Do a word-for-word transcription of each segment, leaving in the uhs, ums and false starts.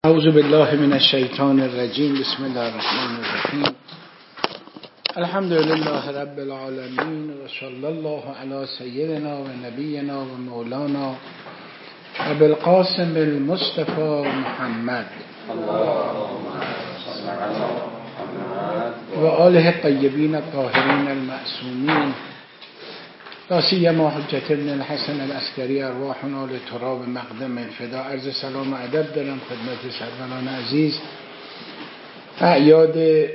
اعوذ بالله من الشیطان الرجیم. بسم الله الرحمن الرحیم. الحمد لله رب العالمین و صلی الله علی سیدنا و نبینا و مولانا ابی القاسم المصطفى محمد و آله الطیبین الطاهرین المعصومین، لا سیما حجت ابن الحسن العسکری ارواحنا لتراب مقدم فدا. عرض سلام و ادب دارم خدمت سروران عزیز. اعیاد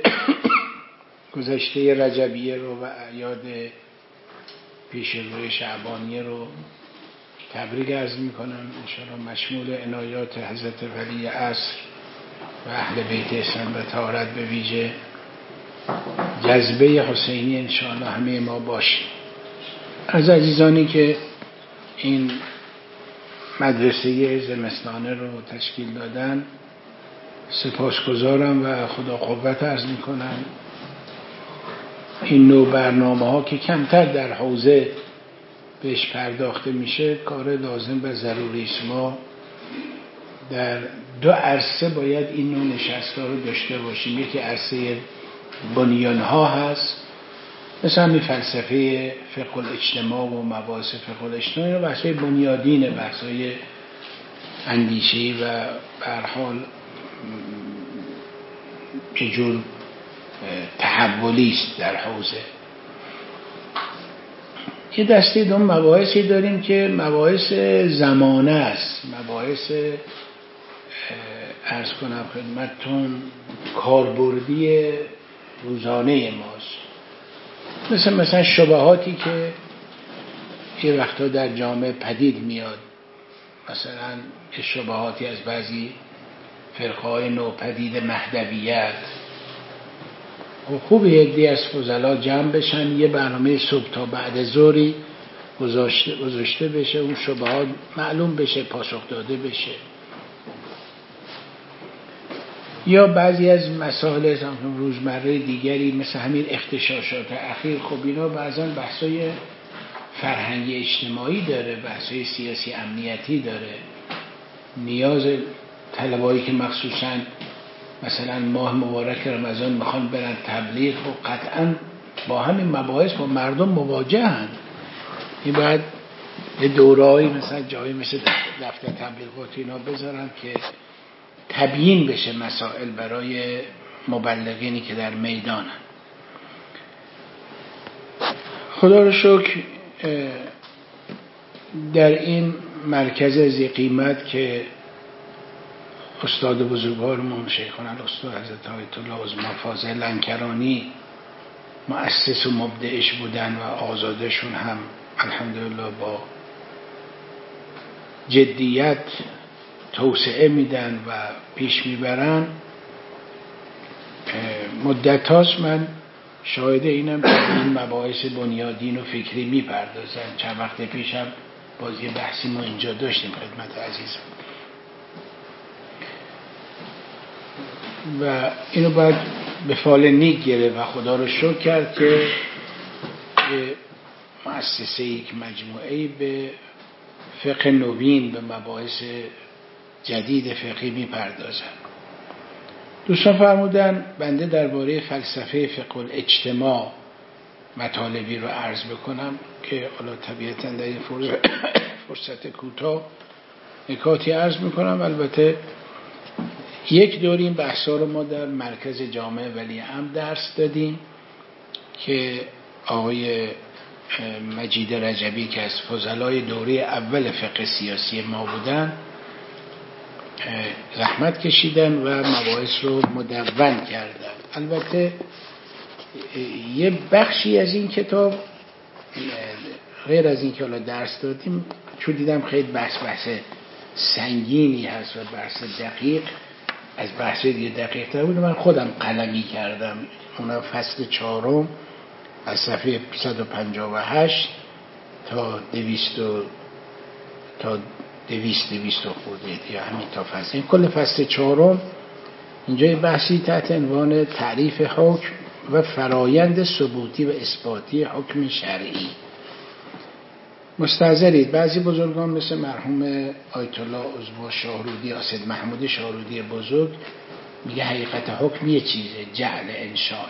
گذشته رجبیه رو و اعیاد پیش روی شعبانیه رو تبریک عرض میکنم. انشاءالله مشمول عنایات حضرت ولی عصر و اهل بیت اسلام و طهارت به ویژه جذبه حسینی انشاءالله همه ما باشیم. از عزیزانی که این مدرسه زمستانه رو تشکیل دادن سپاسگزارم و خدا قوت عرض میکنم. این نوع برنامه ها که کمتر در حوزه بهش پرداخته میشه کار لازم و ضروری است. ما در دو عرصه باید این نوع نشست‌ها رو داشته باشیم. یکی عرصه بنیان ها هست، مثل همین فلسفه فقه الاجتماع و مباحث فقه الاجتماع، و بحث‌های بنیادین، بحث‌های اندیشه‌ای و به هر حال یه جور تحولی است در حوزه. یه دسته دوم مباحثی داریم که مباحث زمانه است، مباحث عرض کنم خدمتتون کاربردی روزانه ماست، مثل مثلا شبهاتی که یه وقتا در جامعه پدید میاد، مثلا شبهاتی از بعضی فرقه‌های نوپدید مهدویت. و خوب یه عده از فضلا جمع بشن، یه برنامه صبح تا بعد ظهری گذاشته گذاشته بشه، اون شبهات معلوم بشه، پاسخ داده بشه. یا بعضی از مسائل روزمره دیگری مثل همین اغتشاشات اخیر، خب اینا بعضا بحثای فرهنگی اجتماعی داره، بحثای سیاسی امنیتی داره. نیاز طلبایی که مخصوصا مثلا ماه مبارک رمضان میخوان برن تبلیغ و قطعا با همین مباحث با مردم مواجهن، این باید یه دورهایی مثلا جایی مثل دفتر تبلیغات اینا بذارن که تبیین بشه مسائل برای مبلغینی که در میدانن. خدا رو شکر در این مرکز ذی قیمت که استاد بزرگوارمون شیخنا الاستاذ حضرت آیت الله عظما فاضل لنکرانی مؤسس و مبدعش بودن و آزادشون هم الحمدلله با جدیت توسعه میدن و پیش میبرن. مدت هاست من شاهد اینم که این مباحث بنیادین و فکری میپردازن. چند وقت پیشم باز یه بحثی ما اینجا داشتیم خدمت عزیزم و اینو باید به فال نیک گرفت و خدا رو شکر کرد که مؤسسه یک مجموعه‌ای به فقه نوین، به مباحث جدید فقهی میپردازن. دوستان فرمودن بنده درباره فلسفه فقه الاجتماع مطالبی رو عرض بکنم که حالا طبیعتاً در این فرصت کوتاه نکاتی عرض میکنم. البته یک دوری این بحثا رو ما در مرکز جامعه ولی عمد درس دادیم که آقای مجید رجبی که از فضلای دوره اول فقه سیاسی ما بودن زحمت کشیدن و مباحث رو مدون کردن. البته یه بخشی از این کتاب غیر از این که حالا درس دادیم، چون دیدم خیلی بحث بحث سنگینی هست و بحث دقیق، از بحث دیگه دقیق تر بود، من خودم قلمی کردم. اونها فصل چهارم از صفحه صد و پنجاه و هشت تا دویست تا دویست دویست خورده یا همین تا فصل، این کل فصل چهارم اینجا یه بحثی تحت عنوان تعریف حکم و فرایند ثبوتی و اثباتی حکم شرعی. مستحضرید بعضی بزرگان مثل مرحوم آیت الله عظما شاهرودی، اسد محمود شاهرودی بزرگ، میگه حقیقت حکم یه چیزه، جعل انشاء.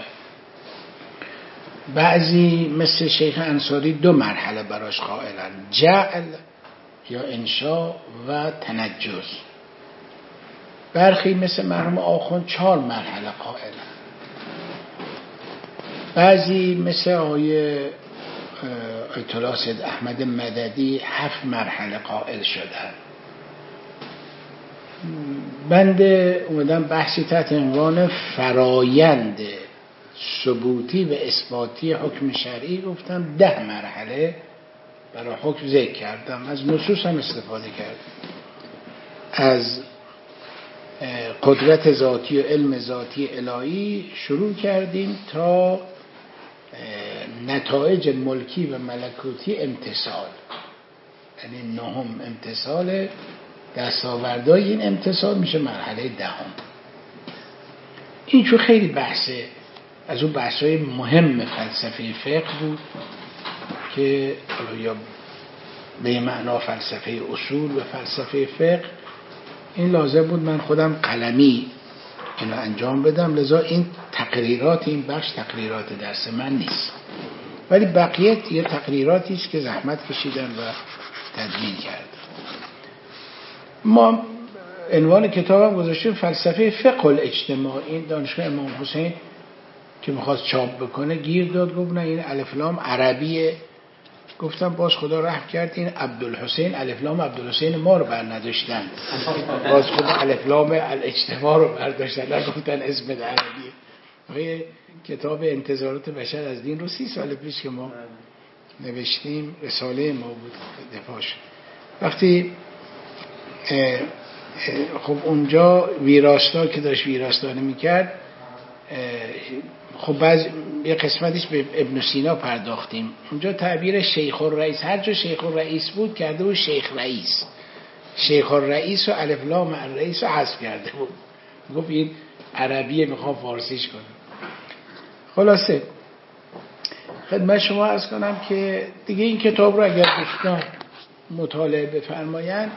بعضی مثل شیخ انصاری دو مرحله براش قائلن، جعل یا انشاء و تنجس. برخی مثل مرحوم آخوند چهار مرحله قائلن. بعضی مثل آیه آیت الله سید احمد مددی هفت مرحله قائل شدن. بنده اومدم بحثی تحت عنوان فرایند ثبوتی و اثباتی حکم شرعی گفتم ده مرحله برای حکم ذکر کردم. از نصوص هم استفاده کردم، از قدرت ذاتی و علم ذاتی الهی شروع کردیم تا نتایج ملکی و ملکوتی امتثال، یعنی نهم امتثال، دستاوردهای این امتثال میشه مرحله دهم. این چون خیلی بحثه از اون بحث‌های مهم فلسفه فقه بود که یا به معنا فلسفه اصول و فلسفه فقه، این لازم بود من خودم قلمی اینو انجام بدم، لذا این تقریرات این بخش تقریرات درس من نیست، ولی بقیه یه تقریراتی است که زحمت کشیدن و تدوین کردن. ما عنوان کتابم گذاشتیم فلسفه فقه الاجتماع. این دانشگاه امام حسین که میخواست چاپ بکنه گیر داد، گفت نه این الف لام عربیه. گفتم باز خدا رحم کرد این عبدالحسین الف لام عبدالحسین ما رو بر نداشتن، باز خدا الف لام الاجتماع رو برداشتن، نگفتن اسم عربیه. کتاب انتظارات بشر از دین رو سی سال پیش که ما نوشتیم، رساله ما بود دفاع شد. وقتی اه اه خب اونجا ویراستار که داشت ویراستاری میکرد، خب بعض یه قسمتیش به ابن سینا پرداختیم. اونجا تعبیر شیخ الرئیس، هر جا شیخ الرئیس بود کرده بود شیخ رئیس، شیخ الرئیس و الف لام الرئیس رو حذف کرده بود، گفت این عربیه میخوام فارسیش کنم. خلاصه خدمت شما عرض کنم که دیگه این کتاب رو اگر دوستان مطالعه بفرمایند،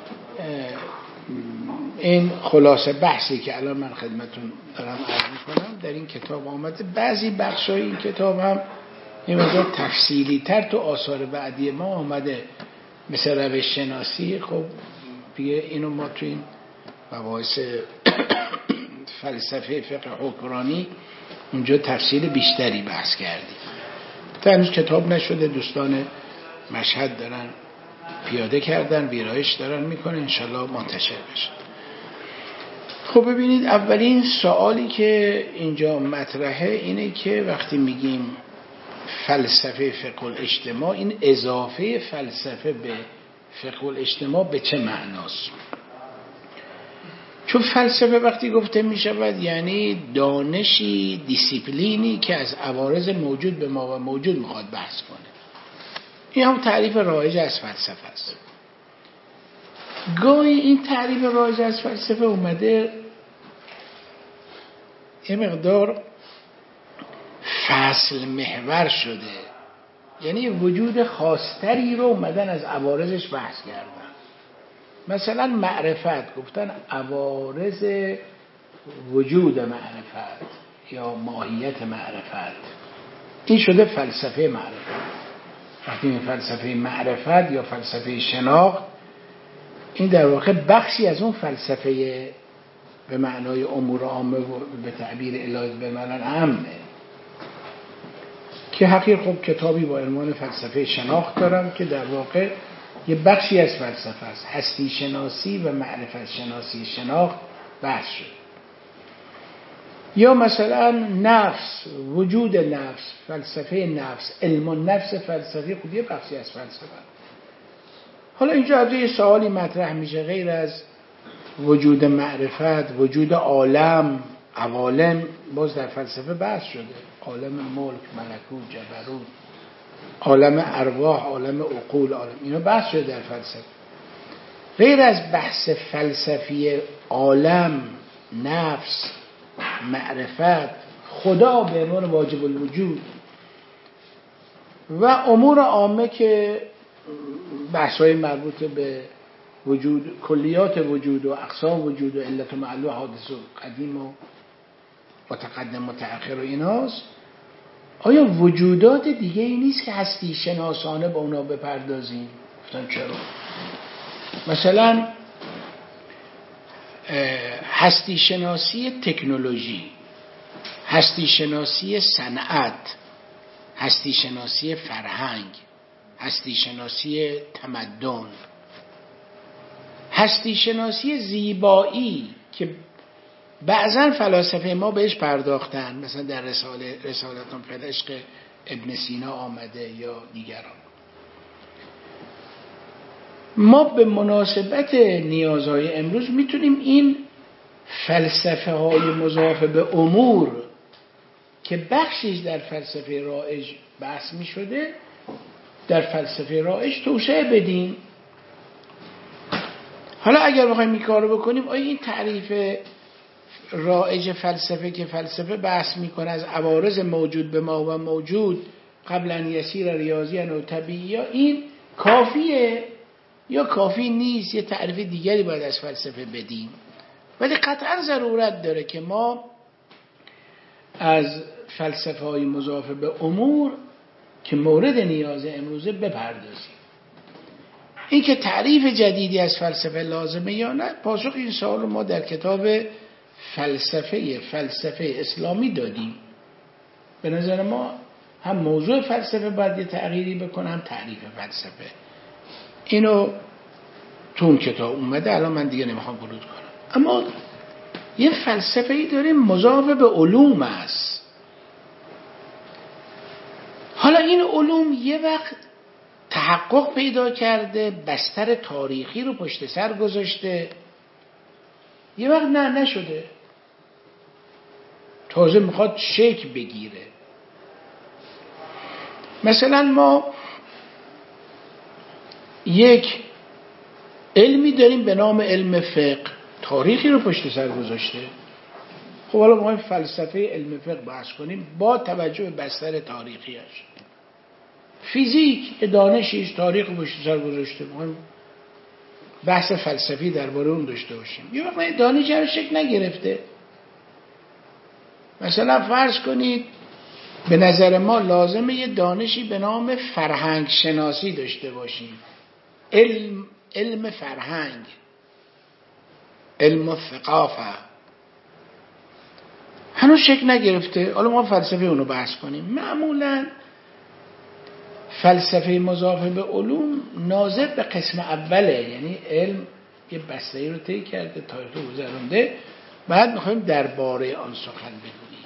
این خلاصه بحثی که الان من خدمتون دارم عرض میکنم در این کتاب آمده. بعضی بخشای این کتاب هم یه مقدار تفصیلی تر تو آثار بعدی ما آمده، مثل روش شناسی. خب دیگه اینو ما تو این مباحث فلسفه فقه حکمرانی اونجا تفصیل بیشتری بحث کردیم. تا هنوز کتاب نشده، دوستان مشهد دارن پیاده کردن، ویرایش دارن میکنن، انشالله منتشر بشه. خب ببینید، اولین سوالی که اینجا مطرحه اینه که وقتی میگیم فلسفه فقه الاجتماع، این اضافه فلسفه به فقه الاجتماع به چه معناست؟ چون فلسفه وقتی گفته میشود یعنی دانشی، دیسیپلینی که از عوارض موجود به ما و موجود میخواد بحث کنه. این هم تعریف رایج از فلسفه است. گاهی این تعریف رایج از فلسفه اومده یه مقدار فصل محور شده، یعنی وجود خاصتری رو اومدن از عوارضش بحث کردن. مثلا معرفت گفتن عوارض وجود معرفت یا ماهیت معرفت، این شده فلسفه معرفت. وقتی این فلسفه معرفت یا فلسفه شناخت، این در واقع بخشی از اون فلسفه به معنای امور عامه و به تعبیر الهی به معنای عامه که حقیقت خب کتابی با عنوان فلسفه شناخت دارم که در واقع یه بخشی از فلسفه است. هستی شناسی و معرفت شناسی شناخت بحث شد. یا مثلا نفس، وجود نفس، فلسفه نفس، علم النفس فلسفی، خود یه بخشی از فلسفه. حالا اینجا از یه سوالی مطرح میشه، غیر از وجود معرفت، وجود عالم، عوالم باز در فلسفه بحث شده، عالم ملک، ملکوت، جبروت، عالم ارواح، عالم عقول، عالم، اینا بحث شده در فلسفه. غیر از بحث فلسفی عالم، نفس، معرفت، خدا به عنوان واجب الوجود و امور عامه که بحث‌های مربوط به وجود، کلیات وجود و اقسام وجود و علت و معلول و حادث و قدیم و متقدم متأخر و ایناست، آیا وجودات دیگه ای نیست که هستی شناسانه با اونا بپردازیم؟ گفتن چرا؟ مثلا هستی شناسی تکنولوژی، هستی شناسی صنعت، هستی شناسی فرهنگ، هستی شناسی تمدن، هستی شناسی زیبایی که بعضا فلاسفه ما بهش پرداختن، مثلا در رساله رسالتون فی العشق ابن سینا آمده یا دیگران. ما به مناسبت نیازهای امروز میتونیم این فلسفه های مضاف به امور که بخشیش در فلسفه رایج بحث میشده در فلسفه رایج توسعه بدیم. حالا اگر بخوایم این کارو بکنیم، آیا این تعریف رایج فلسفه که فلسفه بحث میکنه از عوارض موجود به ما و موجود قبل ان یسیر ریاضی و طبیعی، یا این کافیه یا کافی نیست، یه تعریف دیگری باید از فلسفه بدیم؟ ولی قطعا ضرورت داره که ما از فلسفه های مضاف به امور که مورد نیاز امروزه بپردازیم. این که تعریف جدیدی از فلسفه لازمه یا نه، پاسخ این سوال رو ما در کتاب فلسفه فلسفه اسلامی دادیم. به نظر ما هم موضوع فلسفه باید یه تغییری بکنه، هم تعریف فلسفه. اینو تو اون کتاب اومده، الان من دیگه نمیخوام ورود کنم. اما یه فلسفه ای داریم مضاف به علوم است. حالا این علوم یه وقت تحقق پیدا کرده، بستر تاریخی رو پشت سر گذاشته، یه وقت نه نشده، تازه میخواد شکل بگیره. مثلا ما یک علمی داریم به نام علم فقه، تاریخی رو پشت سر گذاشته. خب حالا ما فلسفه علم فقه بحث کنیم با توجه به بستر تاریخیش. فیزیک دانشیش تاریخ پشت سر گذاشته، ما بحث فلسفی درباره اون داشته باشیم. یه وقت دانش هم شکل نگرفته. مثلا فرض کنید به نظر ما لازمه یه دانشی به نام فرهنگ شناسی داشته باشیم، علم علم فرهنگ، علم الثقافه، هنوز شکل نگرفته. حالا ما فلسفه اونو بحث کنیم. معمولا فلسفه مضاف به علوم ناظر به قسم اوله، یعنی علم یه بسته‌ای رو طی کرده، تاریخ رو گذرونده، بعد میخوایم درباره آن سخن بگوییم.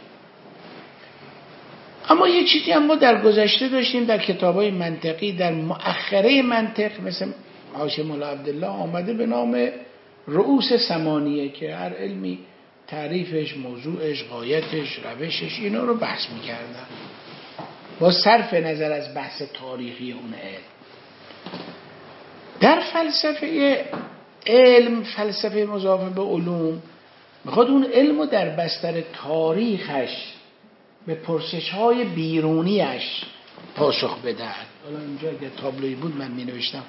اما یه چیزی هم ما در گذشته داشتیم در کتاب‌های منطقی، در مؤخره منطق مثل حاشیه مولا عبدالله آمده به نام رؤوس ثمانیه که هر علمی تعریفش، موضوعش، غایتش، روشش، اینا رو بحث میکردن با صرف نظر از بحث تاریخی اون علم. در فلسفه علم، فلسفه مضاف به علوم، میخواد اون علم رو در بستر تاریخش به پرسش‌های بیرونیش پاسخ بدهد. حالا اینجا اگه تابلویی بود من می نوشتم.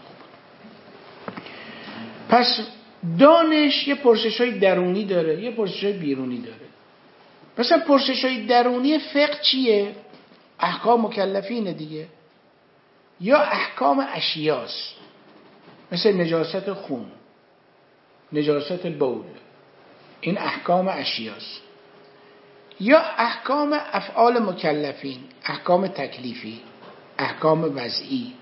پس دانش یه پرسش‌های درونی داره، یه پرسش‌های بیرونی داره. مثلا پرسش‌های درونی فقه چیه؟ احکام مکلفین دیگه، یا احکام اشیاست، مثل نجاست خون، نجاست بول، این احکام اشیاست. یا احکام افعال مکلفین، احکام تکلیفی، احکام وضعی،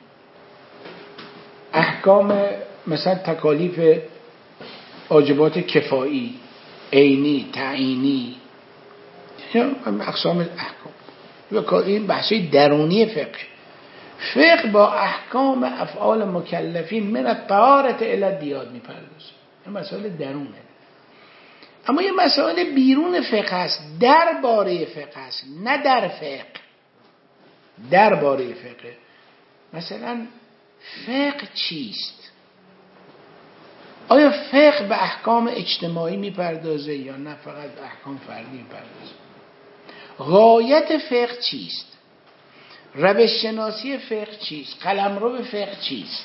احکام مثلا تکالیف واجبات کفایی، عینی، تعیینی، یا اقسام احکام. این بحثی درونی فقه. فقه با احکام افعال مکلفین من الطهارة الی الدیات میپردازه. این مسائل درونه. اما یه مسائل بیرون فقه هست، درباره فقه هست، نه در فقه، درباره فقه. مثلا فقه چیست؟ آیا فقه به احکام اجتماعی میپردازه یا نه فقط به احکام فردی میپردازه؟ غایت فقه چیست؟ روش شناسی فقه چیست؟ قلمرو فقه چیست؟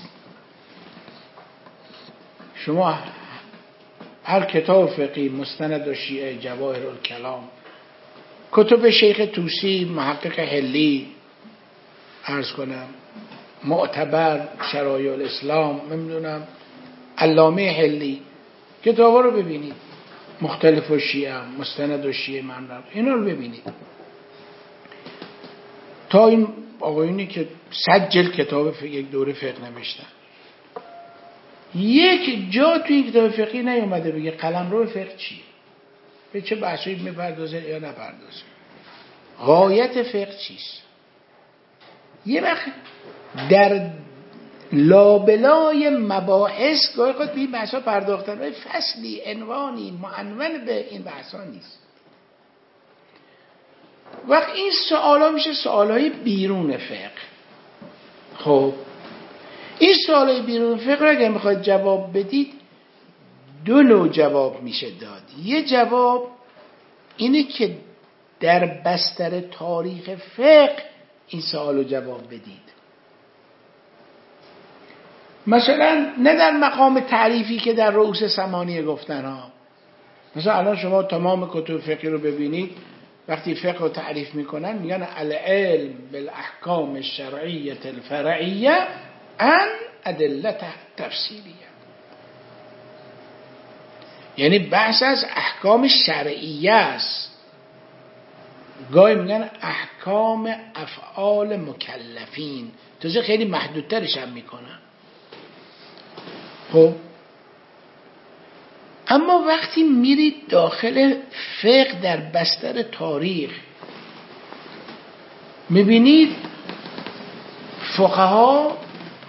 شما هر کتاب فقهی، مستند شیعه، جواهر الکلام، کتب شیخ طوسی، محقق حلی، عرض کنم معتبر، شرایع الاسلام، نمیدونم علامه حلی، کتابا رو ببینید، مختلف و شیعه، مستند و شیعه، ممنون، اینا رو ببینید. تا این آقایونی که صد جلد کتاب فقه، یک دوره فقه نوشتن، یک جا توی این کتاب فقهی نیومده بگه قلمرو فقه چیه، به چه بحثایی میپردازه یا نپردازه، غایت فقه چیست. یه وقت در لابلای مباحث گاهی خود به این بحثا پرداختن، ولی فصلی، عنوانی، معنون به این بحثا نیست. وقت این سوالا میشه سوالای بیرون فقه. خب این سوالای بیرون فقه رو اگر میخواید جواب بدید، دو نوع جواب میشه داد. یه جواب اینه که در بستر تاریخ فقه این سوالو جواب بدید. مثلا نه در مقام تعریفی که در رؤوس ثمانیه گفتن ها. مثلا الان شما تمام کتب فقهی رو ببینید، وقتی فقه رو تعریف میکنن میگن العلم بالاحکام الشرعیه الفرعیه عن ادله تفصیلیه، یعنی بحث از احکام شرعیه است. گاهی میگن احکام افعال مکلفین، تازه خیلی محدودترش هم میکنن. خب اما وقتی میرید داخل فقه در بستر تاریخ، میبینید فقها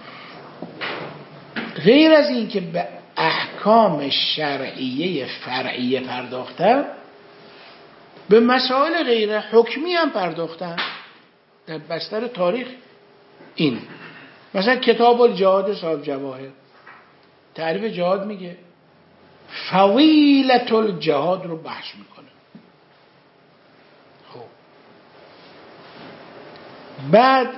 غیر از این که به احکام شرعیه فرعیه پرداختن، به مسائل غیر حکمی هم پرداختن در بستر تاریخ. این مثلا کتاب الجهاد صاحب جواهر تعریف جهاد میگه، فضیلت الجهاد رو بحث میکنه. خب بعد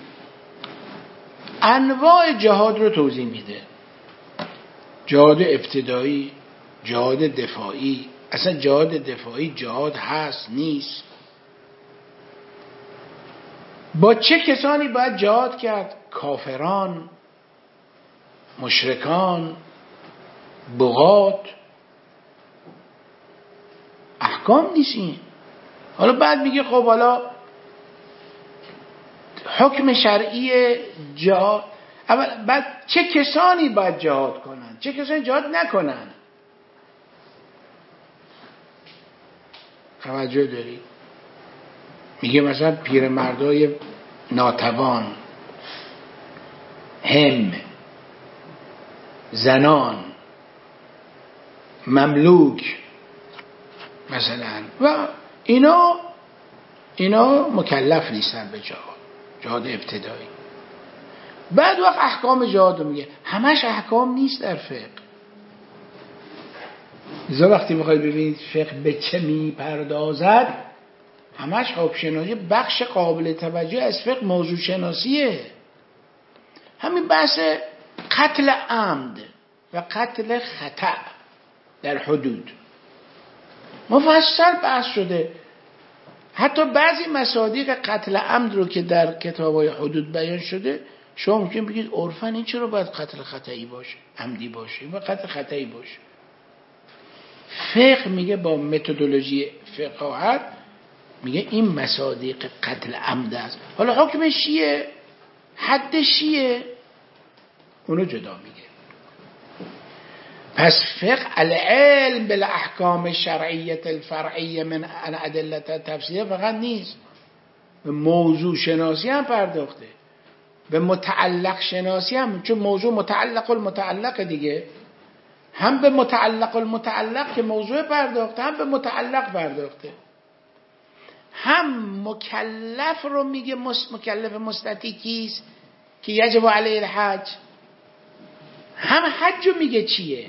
انواع جهاد رو توضیح میده، جهاد ابتدایی، جهاد دفاعی، اصلا جهاد دفاعی جهاد هست نیست، با چه کسانی باید جهاد کرد، کافران، مشرکان، بغات، احکام نیست این. حالا بعد میگه خب حالا حکم شرعی جهاد، اول بعد چه کسانی باید جهاد کنن، چه کسانی جهاد نکنن. توجه داری؟ میگه مثلا پیرمردای ناتوان، هم، زنان، مملوک مثلا، و اینا اینا مکلف نیستن به جهاد، جهاد ابتدایی. بعد وقت احکام جهاد رو میگه، همش احکام نیست در فقه. لذا وقتی میخواید ببینید فقه به چه میپردازد، همش حکم شناسی، بخش قابل توجه از فقه موضوع شناسیه. همین بحث قتل عمد و قتل خطأ در حدود مفصل بحث شده. حتی بعضی مصادیق قتل عمد رو که در کتاب‌های حدود بیان شده، شما ممکن بگید عرفاً این چرا باید قتل خطایی باشه، عمدی باشه، این باید قتل خطایی باشه. فقه میگه با متدولوژی فقاهت میگه این مصادیق قتل عمد است، حالا حکمش چیه، حدش چیه، اونو جدا میگه. پس فقه العلم بالاحکام الشرعیه الفرعیه من ادله تفصیلیه فقط نیست، به موضوع شناسی هم پرداخته، به متعلق شناسی هم، چون موضوع متعلق المتعلق دیگه، هم به متعلق المتعلق که موضوع پرداخته، هم به متعلق پرداخته. هم مکلف رو میگه، مکلف مستطیع کیست که یجب علیه الحج، هم حج رو میگه چیه،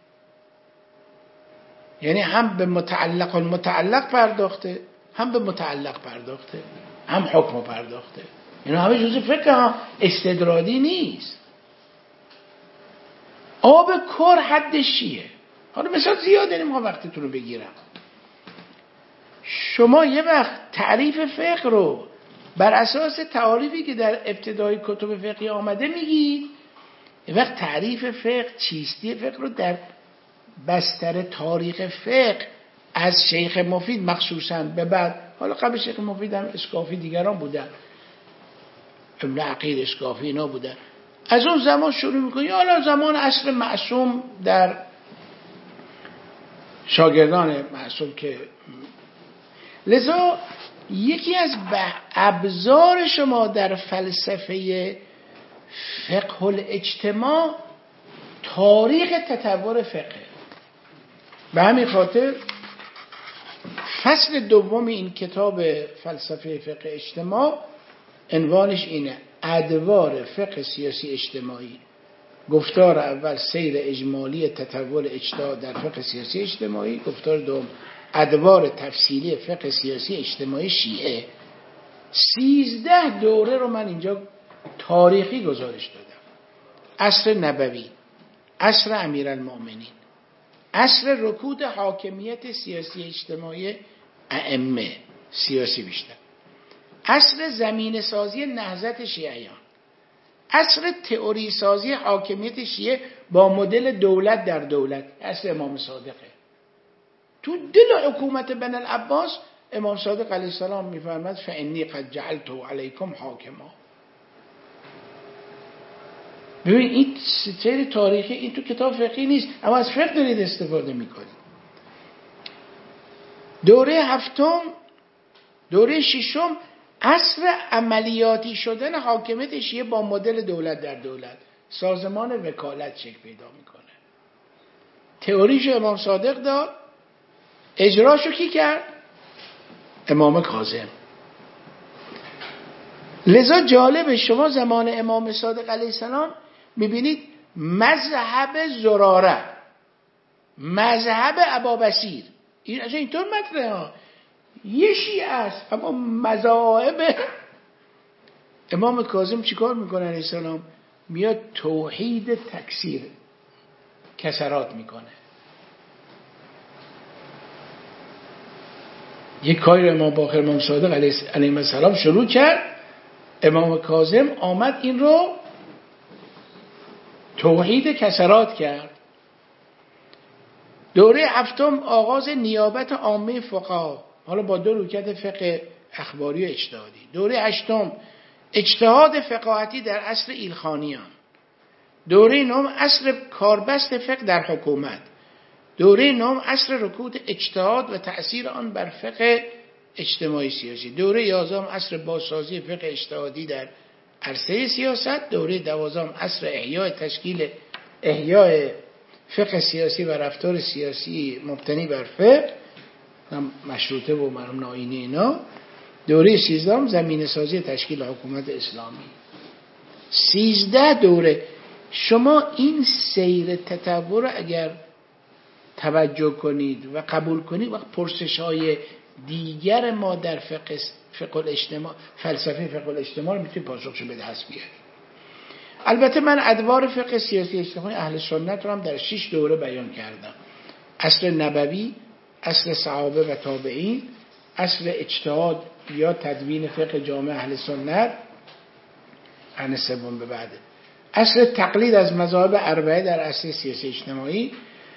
یعنی هم به متعلق المتعلق پرداخته، هم به متعلق پرداخته، هم حکم پرداخته. اینا همه جزء فقه ها، استدراکی نیست. آب کر حدش چیه؟ حالا مثال زیاده نمیخوام وقتتون رو بگیرم. شما یه وقت تعریف فقه رو بر اساس تعاریفی که در ابتدای کتب فقهی آمده میگید، یه وقت تعریف فقه، چیستی فقه رو در بستر تاریخ فقه از شیخ مفید مخصوصا به بعد، حالا قبل شیخ مفید هم اسکافی دیگران بودن، ابن عقیل اسکافی اینا بودن، از اون زمان شروع میکنی. حالا زمان عصر معصوم در شاگردان معصوم که لذا یکی از ابزار شما در فلسفه فقه الاجتماع تاریخ تطور فقه. به همین خاطر فصل دوم این کتاب فلسفه فقه اجتماع عنوانش اینه: ادوار فقه سیاسی اجتماعی. گفتار اول سیر اجمالی تطور اجتهاد در فقه سیاسی اجتماعی. گفتار دوم ادوار تفصیلی فقه سیاسی اجتماعی شیعه. سیزده دوره رو من اینجا تاریخی گزارش دادم: عصر نبوی، عصر امیرالمؤمنین، عصر رکود حاکمیت سیاسی اجتماعی ائمه سیاسی بیشتر، عصر زمین سازی نهضت شیعیان، عصر تئوری سازی حاکمیت شیعه با مدل دولت در دولت، عصر امام صادقه. تو دل حکومت بن العباس امام صادق علیه السلام میفرماد فانی قد جعلت علیکم حاکما. ببین این سیر تاریخی، این تو کتاب فقهی نیست، اما از فقه دارید استفاده میکنید. دوره هفتم، دوره ششم، عصر عملیاتی شدن حاکمیت شیعه با مدل دولت در دولت، سازمان وکالت شکل پیدا میکنه. تئوریشو امام صادق داد، اجراشو کی کرد؟ امام کاظم. لذا جالب، شما زمان امام صادق علیه السلام میبینید مذهب زراره، مذهب ابابصیر، این اصلا اینطور مطرحه ها، یه شیعه است، اما مذاهب. امام کاظم چیکار میکنه علیه السلام؟ میاد توحید تکثیر کسرات میکنه. یک کاری رو امام باقر امام صادق علیه السلام شروع کرد، امام کاظم آمد این رو توحید کسرات کرد. دوره هفتم آغاز نیابت عامه فقها، حالا با دو روکت فقه اخباری و اجتهادی. دوره هشتم اجتهاد فقاهتی در عصر ایلخانیان. دوره نهم عصر کاربست فقه در حکومت. دوره نهم عصر رکود اجتهاد و تأثیر آن بر فقه اجتماعی سیاسی. دوره یازدهم عصر بازسازی فقه اجتهادی در عرصه سیاست. دوره دوازدهم عصر احیای تشکیل احیای فقه سیاسی و رفتار سیاسی مبتنی بر فقه، مشروطه و مرحوم آیینی اینا. دوره سیزدهم زمینه سازی تشکیل حکومت اسلامی. سیزده دوره. شما این سیر تطور اگر توجه کنید و قبول کنید، وقت پرسش های دیگر ما در فقه فقه الاجتماع، فلسفه فقه الاجتماع رو میتونید پاسخشو به دست بیارید. البته من ادوار فقه سیاسی اجتماعی اهل سنت رو هم در شش دوره بیان کردم: عصر نبوی، عصر صحابه و تابعین، عصر اجتهاد یا تدوین فقه جامع اهل سنت قرن سوم به بعده، عصر تقلید از مذاهب اربعه در عصر سیاسی اجتماعی،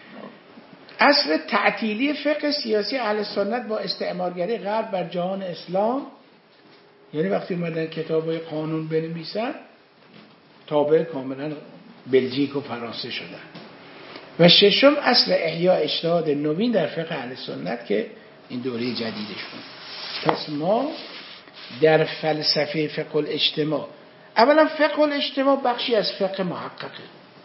عصر تعطیلی فقه سیاسی اهل سنت با استعمارگری غرب بر جهان اسلام، یعنی وقتی اومدن کتابای قانون بنویسن تابع کاملا بلژیک و فرانسه شدن. و ششم عصر احیاء اجتهاد نوین در فقه اهل سنت که این دوره جدیدشون. پس ما در فلسفه فقه الاجتماع، اولا فقه الاجتماع بخشی از فقه محققه،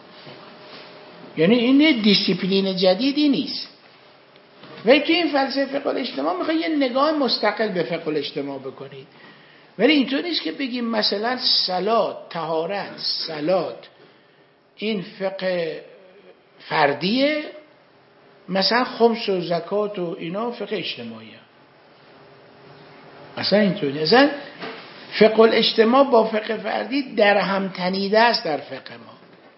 یعنی این دیسیپلین جدیدی نیست. ولی توی این فلسفه فقه الاجتماع میخوای یه نگاه مستقل به فقه الاجتماع بکنید. ولی اینطور نیست که بگیم مثلا صلات، طهارت، صلات این فقه فردیه، مثلا خمس و زکات و اینا فقه اجتماعیه. اصلا اینطور نیست. اصلا فقه الاجتماع با فقه فردی در هم تنیده است در فقه ما.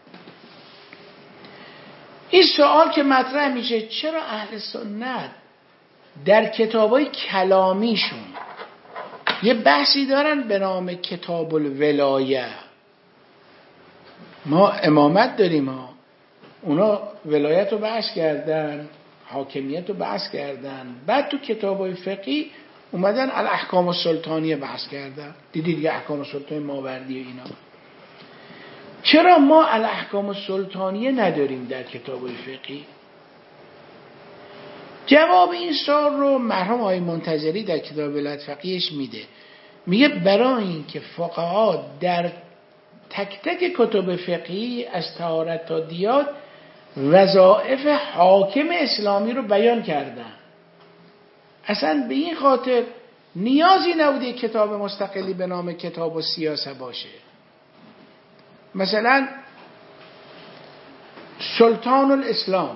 این سوال که مطرح میشه چرا اهل سنت در کتابای کلامیشون یه بحثی دارن به نام کتاب الولایه. ما امامت داریم ها، اونا ولایت رو بحث کردن، حاکمیت رو بحث کردن، بعد تو کتابای فقهی اومدن الاحکام السلطانیه بحث کردن. دیدید یه احکام السلطانیه ماوردی و اینا. چرا ما الاحکام السلطانیه نداریم در کتابای فقهی؟ جواب این سوال رو مرحوم آقای منتظری در کتاب ولایت فقیهش میده. میگه برای این که فقها در تک تک کتب فقهی از طهارت تا دیات وظایف حاکم اسلامی رو بیان کردن. اصلا به این خاطر نیازی نبوده کتاب مستقلی به نام کتاب السیاسه باشه. مثلا سلطان الاسلام،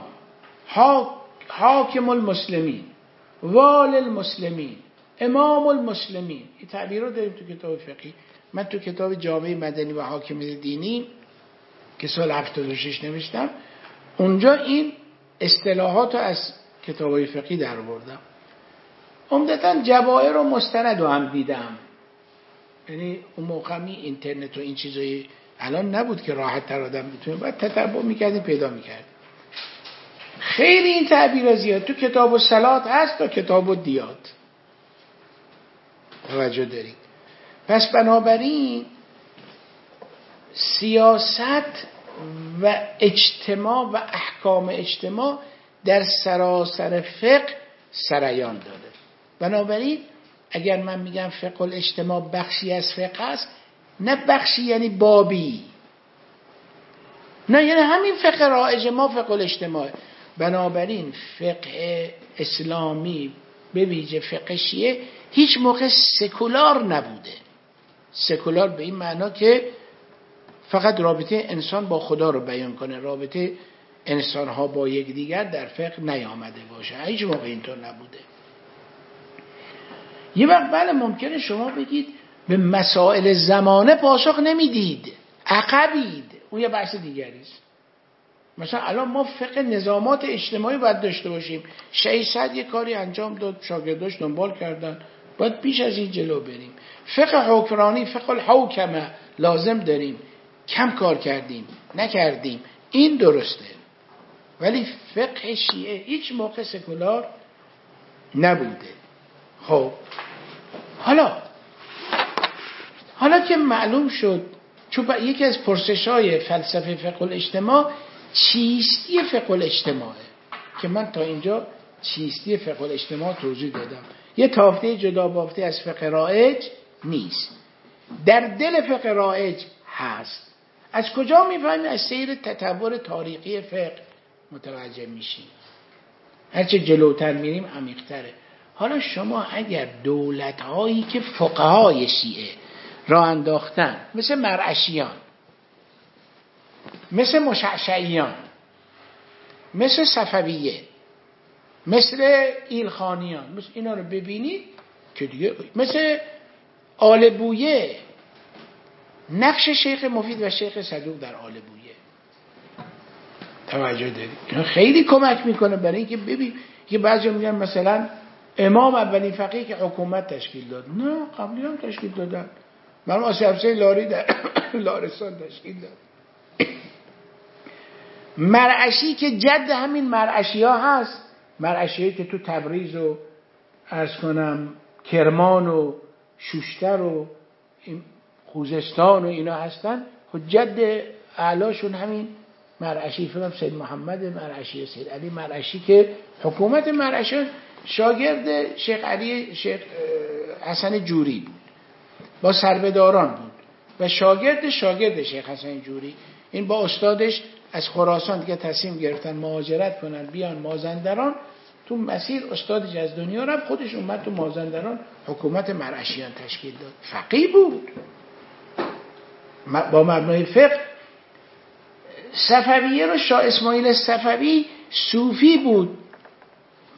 حاکم المسلمین، وال المسلمین، امام المسلمین، این تعبیر رو داریم تو کتاب فقهی. من تو کتاب جامعه مدنی و حاکمیت دینی که سال هفتاد و شش نوشتم، اونجا این اصطلاحات رو از کتابای فقهی در آوردم. عمدتاً جواهر رو مستند رو هم دیدم. یعنی اون موقع می اینترنت و این چیزای الان نبود که راحت تر آدم بتونه، باید تتبع میکردی پیدا میکرد. خیلی این تعبیر زیاد تو کتاب الصلات هست تا کتاب الدیات. توجه دارید؟ پس بنابراین سیاست و اجتماع و احکام اجتماع در سراسر فقه سریان داره. بنابراین اگر من میگم فقه الاجتماع بخشی از فقه است، نه بخشی یعنی بابی، نه یعنی همین فقه رایج ما فقه الاجتماع. بنابراین فقه اسلامی به ویژه فقه شیعه هیچ موقع سکولار نبوده. سکولار به این معنا که فقط رابطه انسان با خدا رو بیان کنه، رابطه انسان ها با یکدیگر در فقه نیامده باشه. هیچ موقع اینطور نبوده. یه وقت بله ممکنه شما بگید به مسائل زمانه پاسخ نمیدید، عقبید، اون یه بحث دیگری است. مثلا الان ما فقه نظامات اجتماعی باید داشته باشیم. ششصد یه کاری انجام داد، شاگرداش دنبال کردن، باید بیش از این جلو بریم. فقه حکمرانی، فقه الحوکمه لازم داریم، کم کار کردیم، نکردیم، این درسته. ولی فقه شیعه هیچ موقع سکولار نبوده. خب حالا حالا که معلوم شد، چون یکی از پرسش‌های فلسفه فقه الاجتماع چیستی فقه الاجتماعه که من تا اینجا چیستی فقه الاجتماع توضیح دادم. یه تافته جدا بافته از فقه رایج نیست، در دل فقه رایج هست. از کجا میفهمیم؟ از سیر تطور تاریخی فقه متوجه میشیم. هرچه جلوتر میریم عمیق‌تره. حالا شما اگر دولت‌هایی که فقهای شیعه را انداختن، مثل مرعشیان، مثل مشعشعیان، مثل صفویه، مثل ایلخانیان، مثل اینا رو ببینید که دیگه، مثل آل بویه، نقش شیخ مفید و شیخ صدوق در آل بویه توجه دارید. اینا خیلی کمک میکنه برای اینکه ببین که بعضی میگن مثلا امام اولین فقیه که حکومت تشکیل داد. نه، قبلی هم تشکیل دادن. مرحوم آصف حسین لاری در لارستان تشکیل داد. مرعشی که جد همین مرعشی ها هست، مرعشی که تو تبریز و عرض کنم کرمان و شوشتر و خوزستان و اینا هستن، خود جد اعلاشون همین مرعشی، فیلم سید محمد مرعشی، سید علی مرعشی که حکومت مرعشی شاگرد شیخ علی شیخ حسن جوری بود، با سربداران بود و شاگرد شاگرد شیخ حسن جوری. این با استادش از خراسان دیگه تصمیم گرفتن مهاجرت کنن بیان مازندران. تو مسیر استادش از دنیا رفت، خودش اومد تو مازندران حکومت مرعشیان تشکیل داد. فقیه بود با مبنای فقه. صفویه رو شاه اسماعیل صفوی صوفی بود،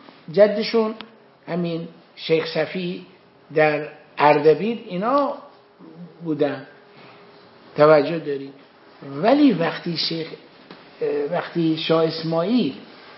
جدشون همین شیخ صفی در اردبیل، اینا بودن. توجه دارید؟ ولی وقتی شیخ وقتی شاه اسماعیل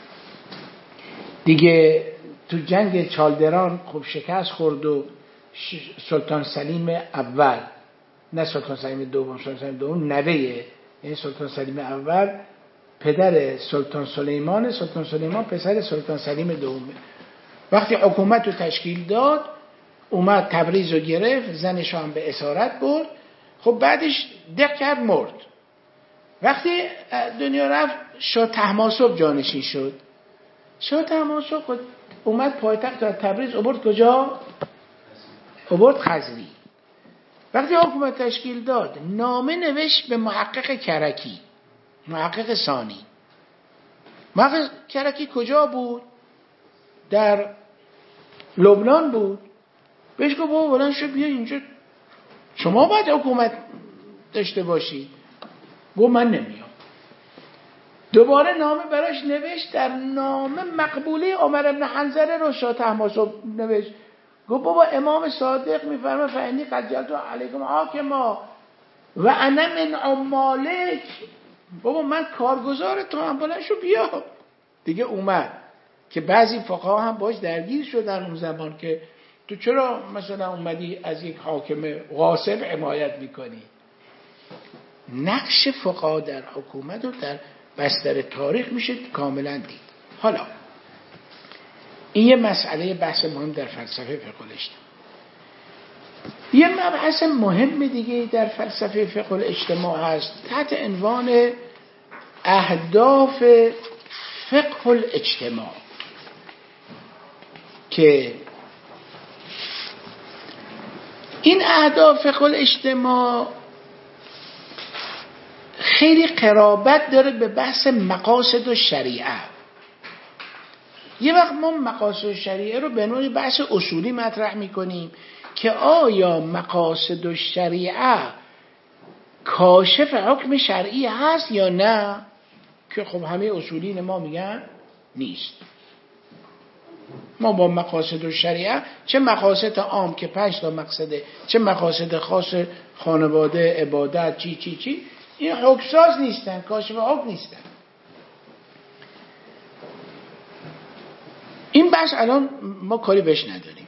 دیگه تو جنگ چالدران خب شکست خورد و سلطان سلیم اول، نه سلطان سلیم دوم، سلطان سلیم دوم نوه، یعنی سلطان سلیم اول پدر سلطان سلیمان، سلطان سلیمان پسر سلطان سلیم دومه. وقتی حکومت رو تشکیل داد اومد تبریز رو گرفت، زنش هم به اسارت برد. خب بعدش دق کرد مرد. وقتی دنیا رفت شاه طهماسب جانشین شد. شاه طهماسب خود اومد پایتخت از تبریز آورد کجا؟ آورد خزری. وقتی حکومت تشکیل داد نامه نوشت به محقق کرکی، محقق ثانی. محقق کرکی کجا بود؟ در لبنان بود. بهش گفت بابا بلند شو بیا اینجا، شما باید حکومت داشته باشید. گفت من نمیام. دوباره نامه براش نوشت، در نامه مقبوله عمر بن حنظله رو شاه طهماسب نوشت. گفت بابا امام صادق میفرما فعنی قد جعلت علیکم حاکما و انا من عمالک. بابا من کارگزار تو هم، بلند شو بیا. دیگه اومد که بعضی فقها هم باش درگیر شدن اون زمان که تو چرا مثلا اومدی از یک حاکم غاصب حمایت میکنی. نقش فقها در حکومت و در بستر تاریخ میشه کاملا دید. حالا این یه مسئله بحث مهم در فلسفه فقه الاجتماع. یه مبحث مهم دیگه در فلسفه فقه الاجتماع هست تحت عنوان اهداف فقه الاجتماع، که این اهداف فقه الاجتماع خیلی قرابت داره به بحث مقاصد و شریعه. یه وقت ما مقاصد و شریعه رو به نوعی بحث اصولی مطرح میکنیم که آیا مقاصد و شریعه کاشف حکم شرعی هست یا نه، که خب همه اصولین ما میگن نیست. ما با مقاصد و شریعه، چه مقاصد عام که پنج تا مقصده، چه مقاصد خاص خانواده، عبادت، چی چی چی، این حکمساز نیستن، کاشف حکم نیستن. این بحث الان ما کاری بهش نداریم.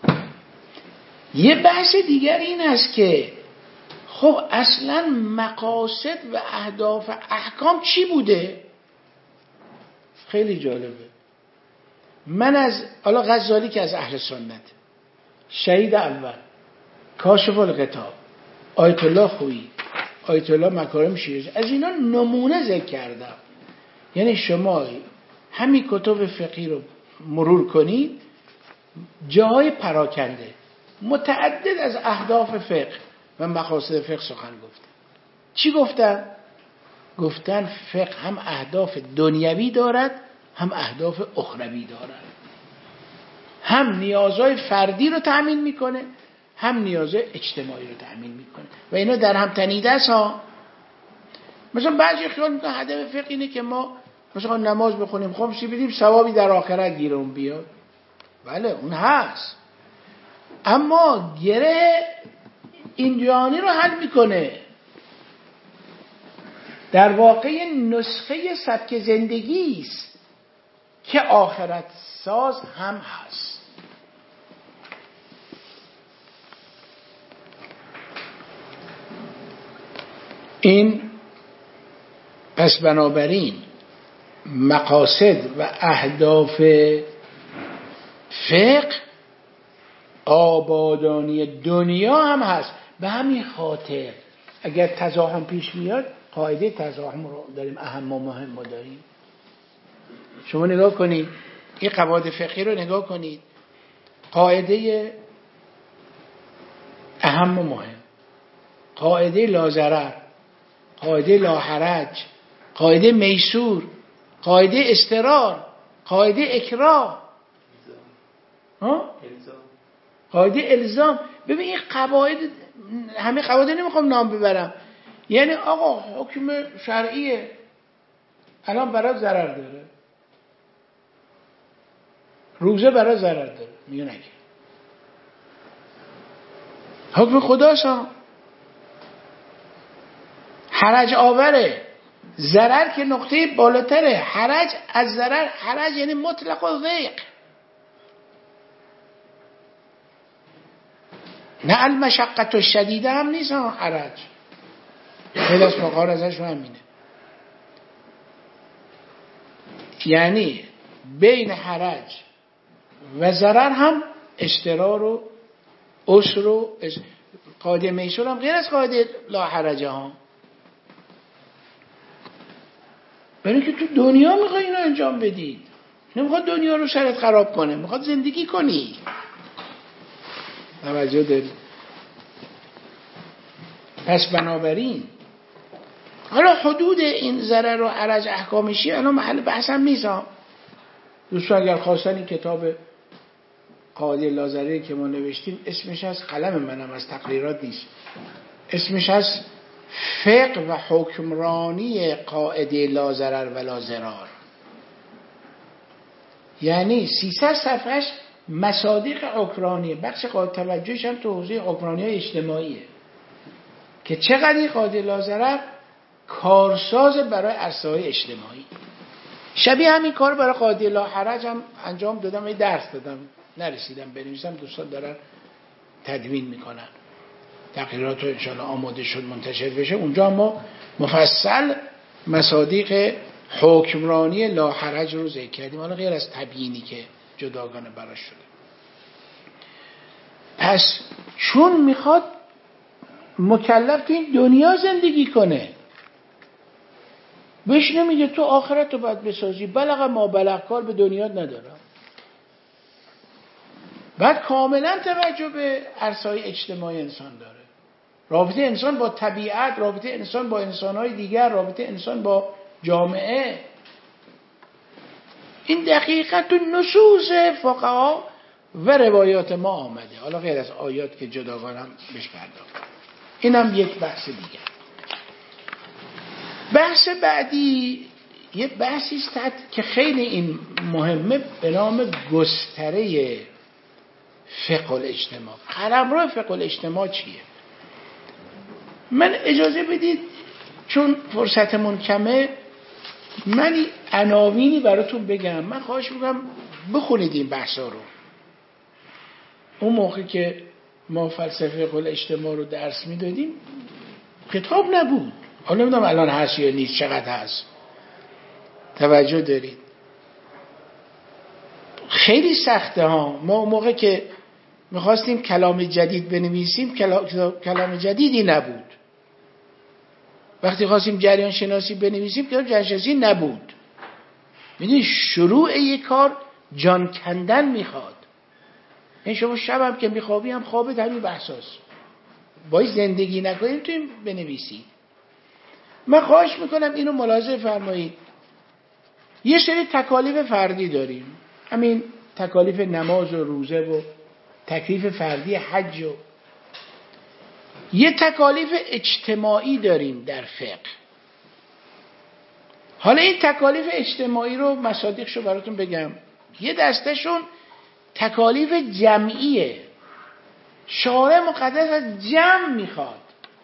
یه بحث دیگر این است که خب اصلا مقاصد و اهداف احکام چی بوده؟ خیلی جالبه. من از حالا غزالی که از اهل سنت، شهید اول، کاشف الغطا، آیت الله خویی، آیت الله مکارم شیرازی، از اینا نمونه ذکر کردم. یعنی شما همین کتب فقهی رو مرور کنید، جاهای پراکنده متعدد از اهداف فقه و مقاصد فقه سخن گفتن. چی گفتن؟ گفتن فقه هم اهداف دنیوی دارد هم اهداف اخروی دارد، هم نیازهای فردی رو تأمین میکنه هم نیازهای اجتماعی رو تأمین میکنه و اینا در هم تنیده است ها. مثلا بعضی خیال میکنن هدف فقه اینه که ما مثلا نماز بخونیم، خمسی بدیم، ثوابی در آخرت گیرمون بیاد. بله اون هست، اما گره این جهانی رو حل میکنه. در واقع نسخه سبک زندگی است که آخرت ساز هم هست. این پس بنابراین مقاصد و اهداف فقه آبادانی دنیا هم هست. به همین خاطر اگر تزاحم پیش میاد قاعده تزاحم رو داریم، اهم و مهم رو داریم. شما نگاه کنید این قواعد فقهی رو نگاه کنید، قاعده اهم و مهم، قاعده لاضرر، قاعده لاحرج، قاعده میسور، قاعده اضطرار، قاعده اکراه، ها؟ قاعده الزام. ببین این قواعد، همه قواعد نمیخوام نام ببرم، یعنی آقا حکم شرعیه الان برات ضرر داره، روزه برات ضرر داره، میگه نگه. حکم خداست ها، حرج آوره، ضرر که نقطه بالاتره. حرج از ضرر، حرج یعنی مطلق و ضیق، نه المشقت و شدیده هم نیست هم حرج. خیلی از فقها ازش همینه، یعنی بین حرج و ضرر هم اشترار و عسر و قاعده میسور هم غیر از قاعده لا حرجه ها. برای که تو دنیا میخوای اینو انجام بدید، نمیخواد دنیا رو سرت خراب کنه، میخواد زندگی کنی. توجه داری؟ پس بنابراین حالا حدود این ضرر و حرج احکامشی الان محل بحث هم نیست ها. دوستان اگر خواستن این کتاب قاعده لازرری که ما نوشتیم، اسمش از قلم منم، از تقریرات نیست، اسمش از فقه و حکمرانی قاعده لازرر و لازرار، یعنی سیصد صفحش مصادیق حکمرانی. بخش قاعده توجهش هم تو حوزه حکمرانی های اجتماعیه که چقدر این قاعده لازرر کارساز برای عرصه های اجتماعی. شبیه همین کار برای قاعده لا حرج هم انجام دادم، یه درس دادم، نرسیدم بنویسم، دوستان دارن تدوین میکنن، تقریرات رو انشاءالله آماده شد منتشر بشه، اونجا ما مفصل مصادیق حکمرانی لا حرج رو ذکر کردیم، حالا غیر از تبیینی که جداگانه براش شده. پس چون میخواد مکلف تو این دنیا زندگی کنه، بهش نمیگه تو آخرت رو باید بسازی، بلغ ما بلغ، کار به دنیا ندارم. بعد کاملا توجه به عرصه‌های اجتماعی انسان داره، رابطه انسان با طبیعت، رابطه انسان با انسان‌های دیگر، رابطه انسان با جامعه. این دقیقاً تو نصوص فقها و روایات ما آمده، حالا غیر از آیات که جداگانه هم بهش پرداختم. اینم یک بحث دیگه. بحث بعدی یه بحثی است که خیلی این مهمه، به نام گستره فقه الاجتماع. قلمرو فقه الاجتماع چیه؟ من اجازه بدید چون فرصتمون کمه من عناوینی براتون بگم. من خواهش میکنم بخونید این بحثا رو. اون موقع که ما فلسفه فقه الاجتماع رو درس میدادیم کتاب نبود، حالا نمیدونم الان هست یا نیست، چقدر هست. توجه دارید؟ خیلی سخته ها. ما اون موقع که میخواستیم کلام جدید بنویسیم کلام جدیدی نبود. وقتی خواستیم جریان شناسی بنویسیم کلام جریان شناسی نبود. میدونی شروع یک کار جان کندن میخواد. این شما شب هم که میخوابی هم خوابت همین بحثاست. باید زندگی نکنیم تو این بنویسید. من خواهش میکنم اینو ملاحظه فرمایید. یه سری تکالیف فردی داریم، همین تکالیف نماز و روزه و تکلیف فردی حج و یه تکالیف اجتماعی داریم در فقه. حالا این تکالیف اجتماعی رو مصادیقشو براتون بگم. یه دستشون تکالیف جمعیه، شارع مقدس از جمع میخواد،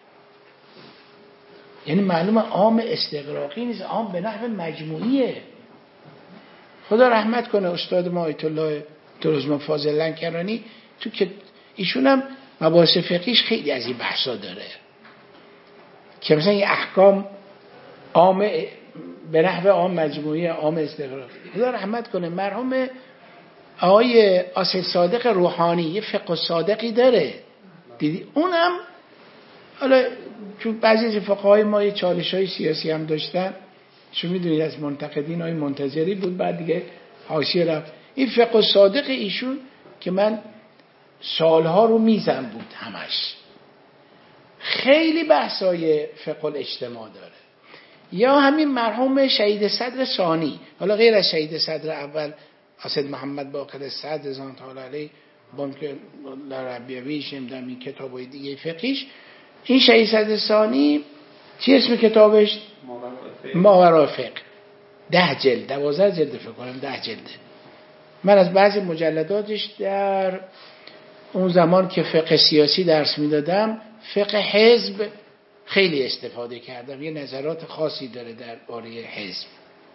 یعنی معلومه عام استغراقی نیست، عام به نحو مجموعیه. خدا رحمت کنه استاد ما آیت الله ترزمان فاضل لنکرانی، تو که ایشون هم مباحث فقهیش خیلی از این بحثا داره که مثلا یه احکام عام به نحو عام مجموعی، عام استغراقی. خدا رحمت کنه مرحوم آقای آصف صادق روحانی یه فقه صادقی داره، دیدی؟ اونم حالا چون بعضی از فقهای ما یه چالش‌های سیاسی هم داشتن، شما میدونید از منتقدین های منتظری بود، بعد دیگه حاشیه رفت. این فقه صادق ایشون که من سالها رو میزم بود همش، خیلی بحثای فقه الاجتماع داره. یا همین مرحوم شهید صدر ثانی، حالا غیر از شهید صدر اول اسد محمد باقر صدر رضوان تعالی علیه بانک لربیویش نمیدونم این کتابای دیگه فقهیش، این شهید صدر ثانی چی اسم کتابش؟ ماورای فقه. ده جلد، دوازده جلد فکر کنم، ده جلده. من از بعضی مجلداتش در اون زمان که فقه سیاسی درس میدادم، فقه حزب خیلی استفاده کردم. یه نظرات خاصی داره درباره حزب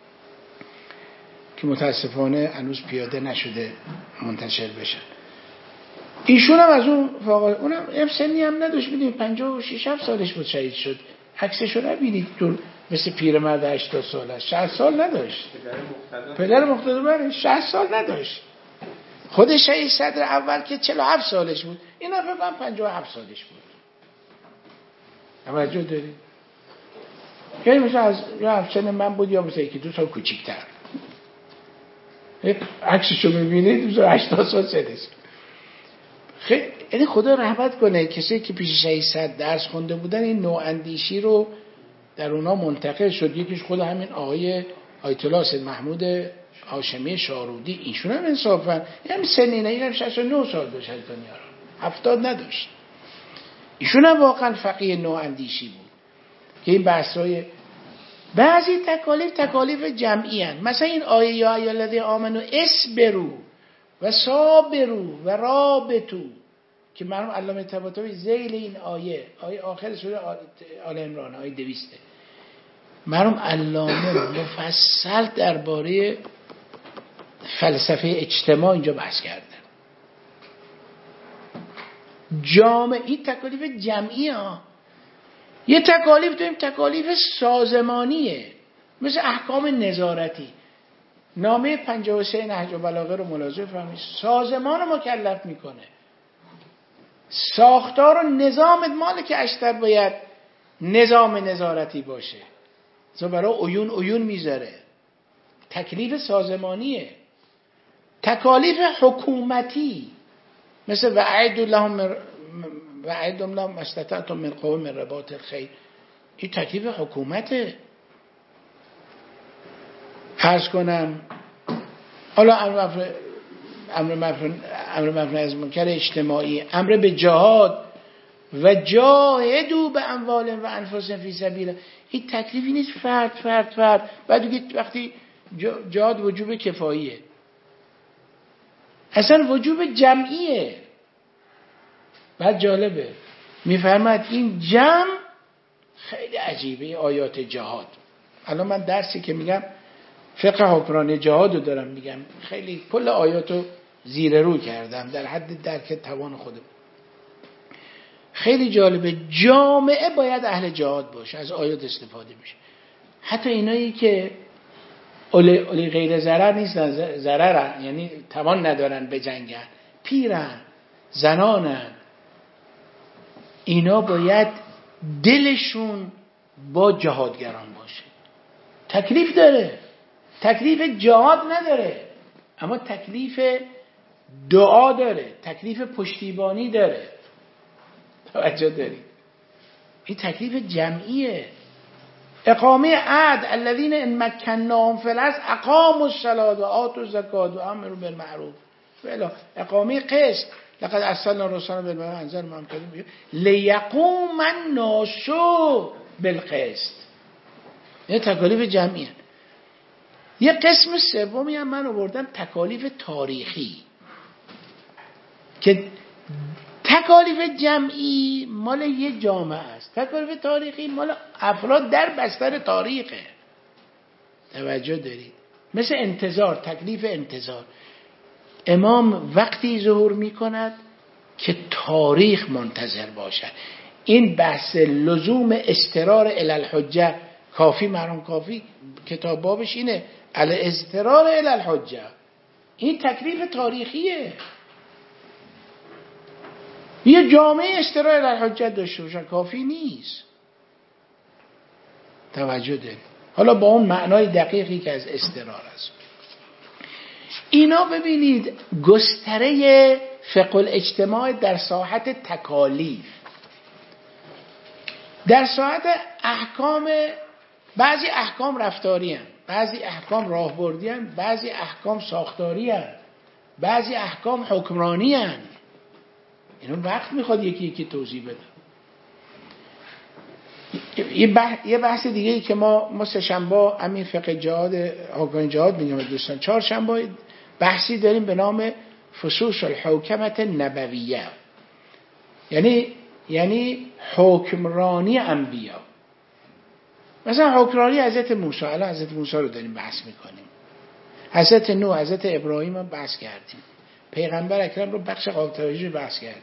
که متاسفانه هنوز پیاده نشده منتشر بشه. ایشون هم از اون فاقا اونم هم سنی هم نداشت، میدونید پنجاه و شش سالش بود شهید شد. عکسشو نبینید دور مثل پیرمرد هشتاد ساله، شصت سال نداشت. پدر مقتدا بره شصت سال نداشت. خود شهید صدر اول که چهل و هفت سالش بود، این فکر کنم پنجاه و هفت سالش بود. توجه دارید؟ یعنی مثل از یا همسن من بود یا مثل یکی دو سال کوچیک‌تر. عکسشو می‌بینید مثل هشتاد سال سنش. خیلی یعنی خدا رحمت کنه کسی که پیش شهید صدر درس خونده بودن این نوع اندیشی رو در اونا منتقل شد. یکیش خود همین آقای آیت الله سید محمود هاشمی شارودی، ایشون هم انصافا هم سنی نه، اینم شصت و نه سال داشت از دنیا رو، هفتاد نداشت. ایشون هم واقعا فقیه نوع اندیشی بود که این بحث‌های بعضی تکالیف تکالیف جمعی هستند. مثلا این آیه یا ایها الذین آمنوا اصبروا و صابروا و رابطوا که مرحوم علامه طباطبایی ذیل این آیه آیه آخر سوره آل عمران آیه دویست مرحوم علامه مفصل درباره فلسفه اجتماع اینجا بحث کردن. جامعی تکالیف جمعی ها. یه تکالیف داریم تکالیف سازمانیه مثل احکام نظارتی. نامه پنجاه و سه نهج البلاغه رو ملاحظه فرمایید. سازمان رو مکلف میکنه. ساختار و نظام مال که اشتر باید نظام نظارتی باشه. زو برای عیون عیون میذاره. تکلیف سازمانیه. تکالیف حکومتی مثل وعید لهم وعید لهم استطعتم من قوة من رباط الخیل، این تکلیف حکومته. عرض کنم حالا امر مفروض از منکر اجتماعی، امر به جهاد و جاهدوا به اموالهم و انفسهم فی سبیل الله، این تکلیفی نیست فرد فرد فرد. بعد دیگه وقتی جهاد وجوب کفاییه، اصلا وجوب جمعیه. بعد جالبه میفرماد این جمع خیلی عجیبه. آیات جهاد، الان من درسی که میگم فقه حکمرانی جهاد رو دارم میگم، خیلی کل آیاتو زیر رو کردم در حد درک توان خودم. خیلی جالبه. جامعه باید اهل جهاد باشه، از آیات استفاده میشه. حتی اینایی که اولی, اولی غیر ضرر نیستن، ضررن، یعنی توان ندارن به جنگن، پیرن، زنانن، اینا باید دلشون با جهادگران باشه. تکلیف داره، تکلیف جهاد نداره، اما تکلیف دعا داره، تکلیف پشتیبانی داره. توجه دارید؟ این تکلیف جمعیه. اقامه عدل الذين ان مكناهم في الارض اقاموا الصلاه و آتوا الزکات و امروا بالمعروف فلا اقامه قسط لقد ارسلنا رسلنا بالبينات وانزلنا معهم الكتاب ليقوم الناس بالقسط. این تکالیف جمعیه. یه قسم سومی هم من آوردم تکالیف تاریخی که تکالیف جمعی مال یه جامعه است، تکالیف تاریخی مال افراد در بستر تاریخه. توجه دارید؟ مثل انتظار، تکلیف انتظار. امام وقتی ظهور می کند که تاریخ منتظر باشد. این بحث لزوم استرار الی الحجه کافی مرحوم کافی کتاب بابش اینه، الاضطرار الی الحجه. این تکلیف تاریخیه. یه جامعه استرار الی الحجه داشته باشن کافی نیست. توجه دارید؟ حالا با اون معنای دقیقی که از استرار است. اینا ببینید گستره فقه الاجتماع در ساحت تکالیف، در ساحت احکام. بعضی احکام رفتاری هستند، بعضی احکام راهبردی هستند، بعضی احکام ساختاری هستند، بعضی احکام حکمرانی هستند. اینو وقت میخواد یکی یکی توضیح بدم. یه بحث دیگه ای که ما ما سه شنبه همین فقه جهاد حکم جهاد میگم دوستان، چهار شنبه بحثی داریم به نام فصوص الحوکمه نبویه. یعنی یعنی حکمرانی انبیا. مثلا حکمرانی حضرت موسی، الان حضرت موسی رو داریم بحث میکنیم، حضرت نوح، حضرت ابراهیم هم بحث کردیم، پیغمبر اکرم رو بخش قابل توجه بحث کردیم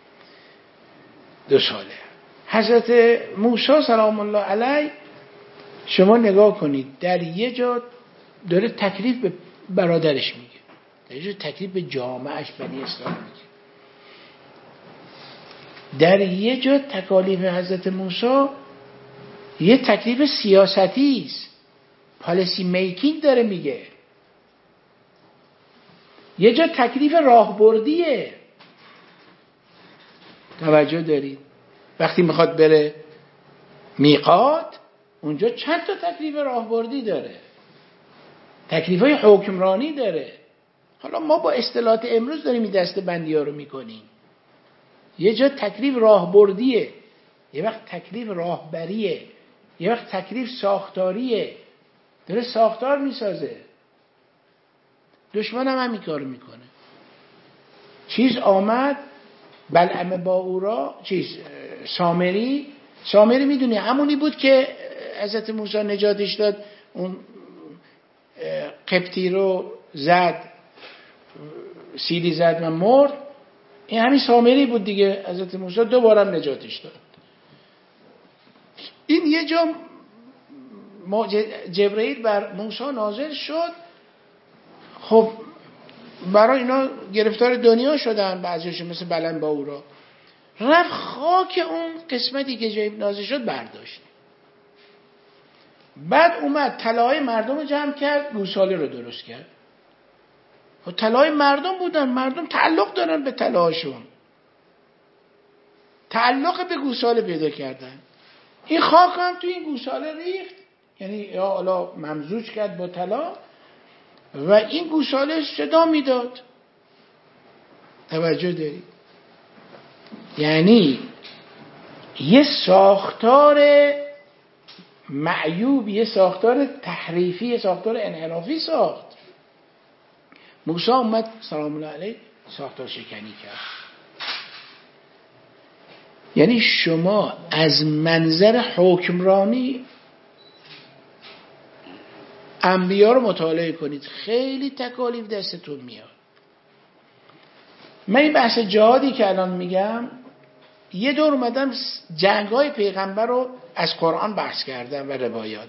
دو ساله. حضرت موسی سلام الله علیه شما نگاه کنید در یه جا داره تکلیف به برادرش میگه، در یه جا تکلیف به جامعهش بنی اسرائیل میگه، در یه جا تکالیف حضرت موسی یه تکلیف سیاستی است، پالیسی میکینگ داره میگه، یه جا تکلیف راهبردیه. توجه دارید؟ وقتی میخواد بره میقات اونجا چند تا تکلیف راهبردی داره، تکلیفای حکمرانی داره. حالا ما با اصطلاحات امروز داریم این دسته بندی ها رو میکنیم. یه جا تکلیف راهبردیه، یه وقت تکلیف راهبریه، یه وقت تکلیف ساختاریه، داره ساختار میسازه. دشمن هم همین کار میکنه. چیز آمد بلعم باورا، چیز سامری، سامری میدونی همونی بود که حضرت موسی نجاتش داد، اون قبطی رو زد، سیلی زد و مرد، این همین سامری بود دیگه. حضرت موسی دوبارم نجاتش داد. این یه جا جبرئیل بر موسی نازل شد، خب برای اینا گرفتار دنیا شدن، بعضیشون مثل بلعم باورا، رفت خاک اون قسمتی که جای نازل شد برداشت. بعد اومد طلاهای مردم رو جمع کرد، گوساله رو درست کرد. و طلاهای مردم بودن، مردم تعلق دارن به طلاهاشون، تعلق به گوساله پیدا کردن. این خاک هم تو این گوساله ریخت، یعنی یا حالا ممزوج کرد با طلا و این گوساله صدا میداد. توجه دارید؟ یعنی یه ساختار معیوب، یه ساختار تحریفی، یه ساختار انحرافی ساخت. موسی اومد سلام الله علیه ساختار شکنی کرد. یعنی شما از منظر حکمرانی انبیا رو مطالعه کنید، خیلی تکالیف دستتون میاد. من این بحث جهادی که الان میگم، یه دور اومدم جنگ‌های پیغمبر رو از قرآن بحث کردم و روایات.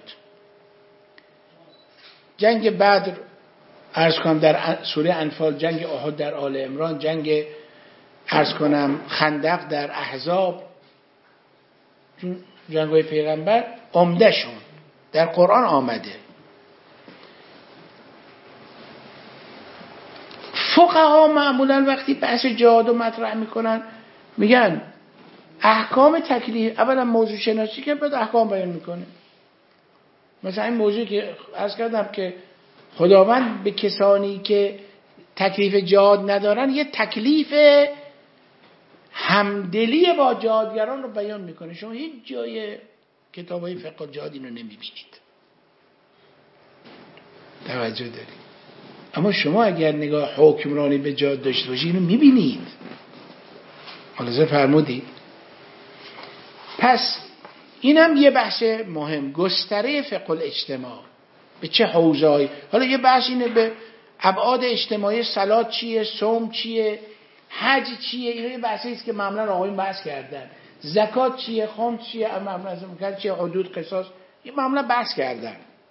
جنگ بدر عرض کنم در سوره انفال، جنگ احد در آل عمران، جنگ عرض کنم خندق در احزاب، جنگ‌های پیغمبر عمده شون در قرآن آمده. فقها معمولا وقتی بحث جهاد رو مطرح میکنن میگن احکام تکلیف، اولا موضوع شناسی که بعد احکام بیان میکنه. مثلا این موضوعی که عرض کردم که خداوند به کسانی که تکلیف جهاد ندارن یه تکلیف همدلی با جهادگران رو بیان میکنه. شما هیچ جای کتابای فقه جهاد اینو نمیبینید. توجه دارید؟ اما شما اگر نگاه حکمرانی به جهاد داشته باشید اینو میبینید. حالا فرمودید. پس اینم یه بحث مهم، گستره فقه الاجتماع به چه حوزه‌ای. حالا یه بحث اینه به ابعاد اجتماعی، صلات چیه، صوم چیه، حج چیه، اینا یه بحثی است که معمولا آقایون بحث کردن. زکات چیه، خمس چیه، معمولا زکات چیه، حدود، قصاص، این معمولا بحث کردن.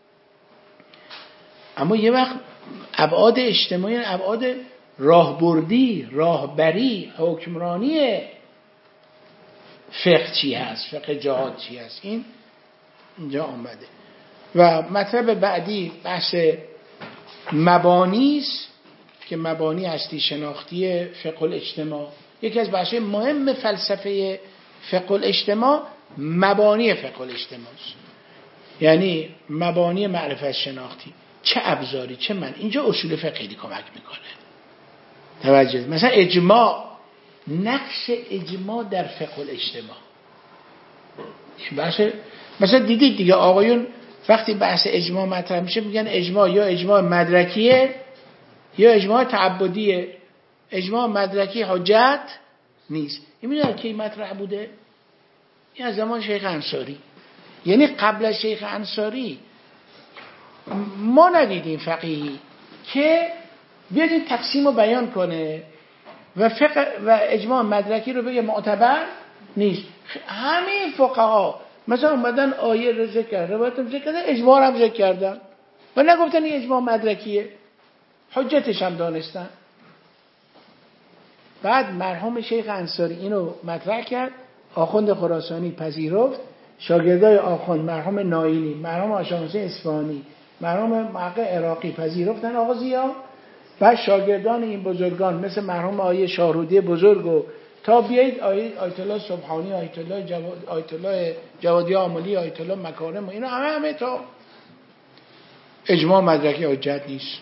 اما یه وقت ابعاد اجتماعی، ابعاد راهبردی، راهبری، حکمرانی فقه چی هست، فقه جهاد چی هست، این اینجا آمده. و مطلب بعدی بحث مبانی است که مبانی هستی شناختی فقه الاجتماع. یکی از بحث مهم فلسفه فقه الاجتماع مبانی فقه الاجتماع است. یعنی مبانی معرفت شناختی، چه ابزاری، چه من. اینجا اصول فقهی کمک میکنه. توجه. مثلا اجماع، نقش اجماع در فقه الاجتماع. بحث مثلا دیدید دیگه آقایون وقتی بحث اجماع مطرح میشه میگن اجماع یا اجماع مدرکیه یا اجماع تعبدیه. اجماع مدرکی حجت، نیست. این میدونی کی مطرح بوده؟ این از زمان شیخ انصاری. یعنی قبل از شیخ انصاری ما ندیدیم فقیهی که بیاد این تقسیم رو بیان کنه و فقه و اجماع مدرکی رو بگه معتبر نیست. همین فقها مثلا اومدن آیه رو ذکر کردن، روایت رو ذکر کردن، اجماع هم ذکر کردن و نگفتن این اجماع مدرکیه، حجتش هم دانستن. بعد مرحوم شیخ انصاری اینو مطرح کرد، آخوند خراسانی پذیرفت، شاگردای آخوند مرحوم نایینی، مرحوم آشامسی اصفهانی، مرحوم محقق عراقی پذیرفتن آقا ضیا. بعد شاگردان این بزرگان مثل مرحوم آیه شاهرودی بزرگ و تا بیایید آیه آیت الله سبحانی، آیت الله جواد، آیت الله جوادی عاملی، آیت الله مکارم، اینا همه همه تا اجماع مدرکی حجت نیست.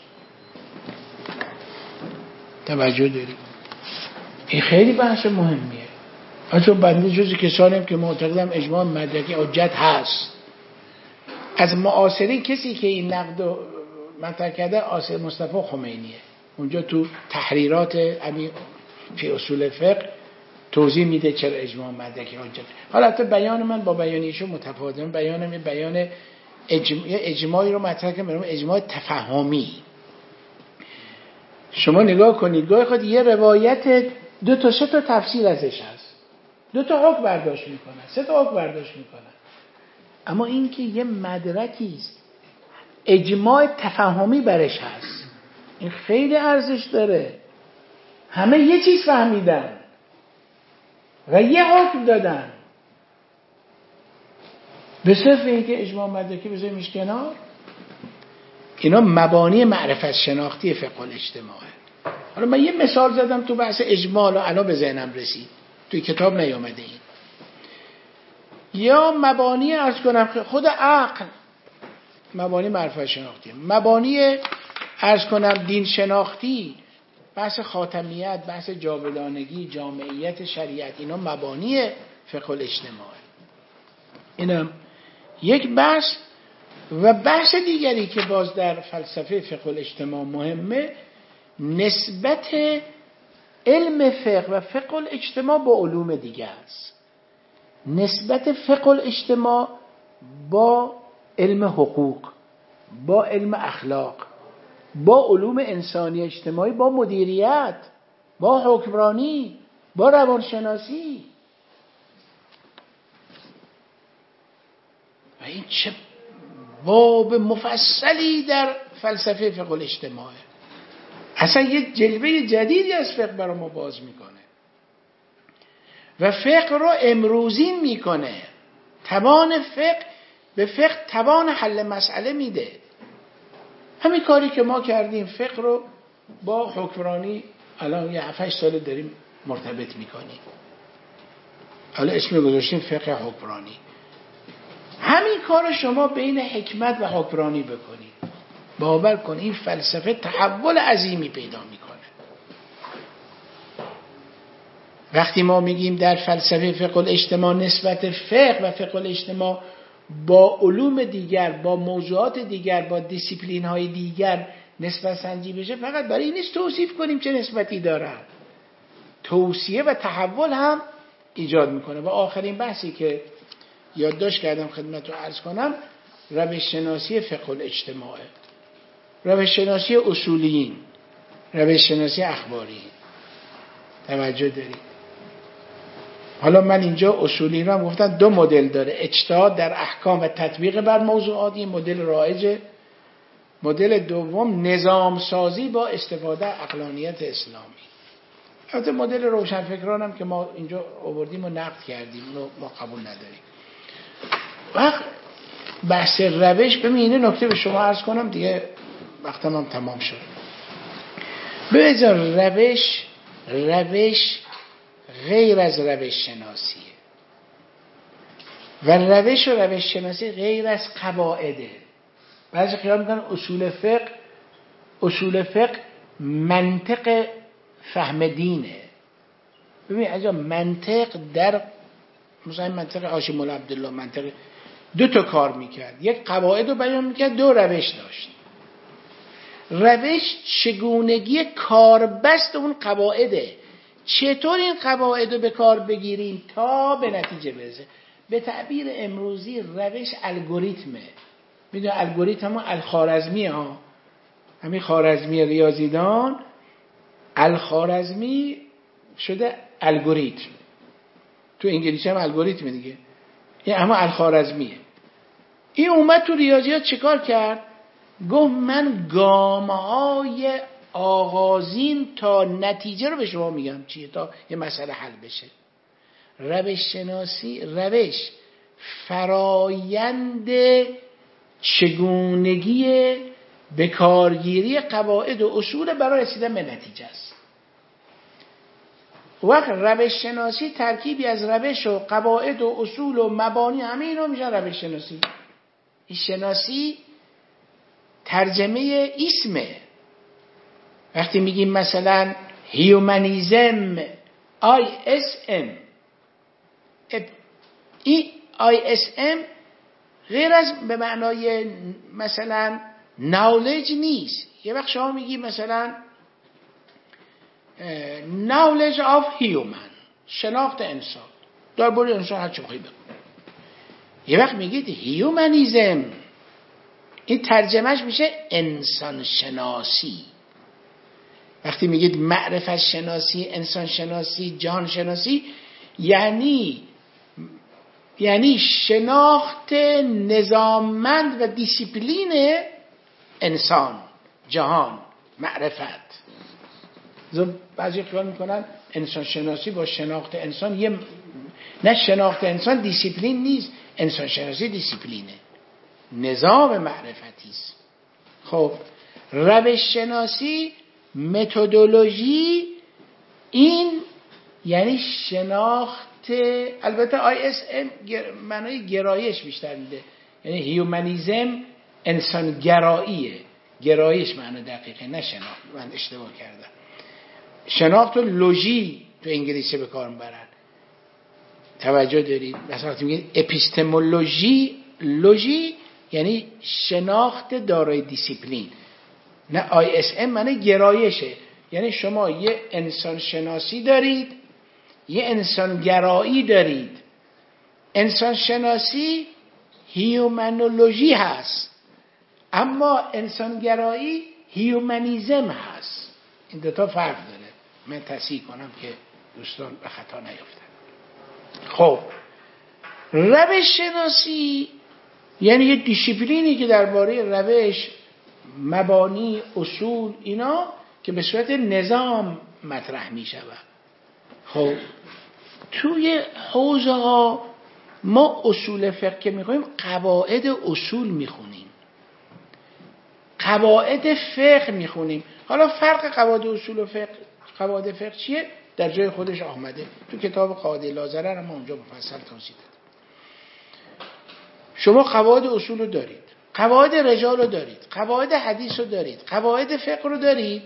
توجه دارید؟ این خیلی بحث مهمیه. چون بنده جزی کسانیم که معتقدم اجماع مدرکی حجت هست. از معاصرین کسی که این نقد مطرح کرده آثار مصطفی خمینیه. اونجا تو تحریرات امی فی اصول فقه توضیح میده چرا اجماع مدرکی حجت. حالا البته بیان من با بیانیشو متفاوته. بیانم یه بیان اجماع اجماعی رو مطرح کنم، اجماع تفاهمی. شما نگاه کنید گاهی خود یه روایت دو تا سه تا تفسیر ازش هست، دو تا حکم برداشت میکنن، سه تا حکم برداشت میکنن، اما این که یه مدرکی است اجماع تفاهمی برش هست، این خیلی ارزش داره. همه یه چیز فهمیدن و یه حکم دادن. به صرف اینکه اجماع مدرکی بذاریمش کنار، اینا مبانی معرفت شناختی فقه الاجتماعه. حالا من یه مثال زدم تو بحث اجماع، الان به ذهنم رسید، توی کتاب نیامده این. یا مبانی عرض کنم خود عقل، مبانی معرفت شناختی، مبانی عرض کنم دین شناختی، بحث خاتمیت، بحث جاودانگی، جامعیت، شریعت، اینا مبانی فقه الاجتماعه. اینم یک بحث. و بحث دیگری که باز در فلسفه فقه الاجتماع مهمه، نسبت علم فقه و فقه الاجتماع با علوم دیگه است. نسبت فقه الاجتماع با علم حقوق، با علم اخلاق، با علوم انسانی اجتماعی، با مدیریت، با حکمرانی، با روانشناسی. و این چه باب مفصلی در فلسفه فقه الاجتماعه. اصلا یه جلوه جدیدی از فقه برای ما باز میکنه و فقه رو امروزین میکنه. توان فقه به فقه توان حل مسئله میده. همین کاری که ما کردیم، فقه رو با حکمرانی الان یه هفت هشت سال داریم مرتبط میکنیم. حالا اسم گذاشتیم فقه حکمرانی. همین کار شما بین حکمت و حکمرانی بکنید، باور کن این فلسفه تحول عظیمی پیدا میکنه. وقتی ما میگیم در فلسفه فقه الاجتماع نسبت فقه و فقه الاجتماع با علوم دیگر، با موضوعات دیگر، با دیسیپلین های دیگر نسبت سنجی بشه، فقط برای این نیست توصیف کنیم چه نسبتی دارن، توصیه و تحول هم ایجاد میکنه. و آخرین بحثی که یادداشت کردم خدمت رو عرض کنم، روش شناسی فقه الاجتماع، روش شناسی اصولیین، روش شناسی اخباری. توجه دارید؟ حالا من اینجا اصولی رو هم گفتم دو مدل داره، اجتهاد در احکام و تطبیق بر موضوعات، این مدل رایجه. مدل دوم نظام سازی با استفاده عقلانیت اسلامی. البته مدل روشنفکران هم که ما اینجا آوردیم و نقد کردیم، اونو ما قبول نداریم. وقت بحث روش، ببینید نکته به شما عرض کنم دیگه وقتم هم تمام شد. ببینید روش روش غیر از روش شناسیه و روش و روش شناسی غیر از قواعده. بعضی خیال میکنن اصول فقه اصول فقه منطق فهم دینه. ببین عجب، منطق در مثلا منطق هاشم مولا عبدالله منطق دو تا کار میکرد، یک قواعد رو بیان میکرد، دو روش داشت. روش چگونگی کاربست اون قواعده، چطور این قواعد رو به کار بگیریم تا به نتیجه برسه. به تعبیر امروزی روش الگوریتمه. میدونی الگوریتم همون الخوارزمی ها، همین خوارزمی ریاضیدان الخوارزمی شده الگوریتم، تو انگلیسی هم الگوریتم دیگه، این اما الخوارزمیه. این اومد تو ریاضیات چیکار کرد؟ گفت من گام‌های آغازین تا نتیجه رو به شما میگم چیه تا یه مسئله حل بشه. روش شناسی روش فرایند چگونگی به کارگیری قواعد و اصول برای رسیدن به نتیجه است. وقت روش شناسی ترکیبی از روش و قواعد و اصول و مبانی همه اینا میشن روش شناسی. این شناسی ترجمه اسمه. وقتی میگیم مثلا هیومنیزم آی اس ام، این آی اس ام غیر از به معنای مثلا knowledge نیست. یه وقت شما میگی مثلا knowledge of human، شناخت انسان، درباره انسان هر چی بخوای بگو. یه وقت میگید هیومنیزم، این ترجمهش میشه انسان شناسی. وقتی میگید معرفت شناسی، انسان شناسی، جهان شناسی، یعنی یعنی شناخت نظاممند و دیسیپلین انسان، جهان، معرفت. بعضی خیال میکنن انسان شناسی با شناخت انسان یه، نه، شناخت انسان دیسیپلین نیست، انسان شناسی دیسیپلینه، نظام معرفتی است. خب روش شناسی متدولوژی، این یعنی شناخت، البته آی اس ام معنای گرایش بیشتر میده، یعنی هیومنیزم انسان گراییه، گرایش معنی دقیقه، نه شناخت. من اشتباه کردم. شناخت و لوژی تو انگلیسی به کار میبرن، توجه دارید؟ مثلا وقتی میگید اپیستمولوژی، لوژی یعنی شناخت دارای دیسیپلین، نه آی اس ام معنی گرایشه. یعنی شما یه انسان شناسی دارید، یه انسان گرایی دارید. انسان شناسی هیومنولوژی هست، اما انسان گرایی هیومنیزم هست. این دوتا فرق داره. من تصحیح کنم که دوستان به خطا نیفتن. خب روش شناسی یعنی یه دیسیپلینی که درباره روش، مبانی، اصول، اینا که به صورت نظام مطرح می شود. خب توی حوزه ها ما اصول فقه که می خونیم قواعد اصول می خونیم، قواعد فقه می خونیم. حالا فرق قواعد اصول و فقه، قواعد فقه چیه؟ در جای خودش آمده تو کتاب قاعده لازرر، هم اونجا مفصل توضیح داده. شما قواعد اصول رو دارید، قواعد رجال رو دارید، قواعد حدیث رو دارید، قواعد فقه رو دارید.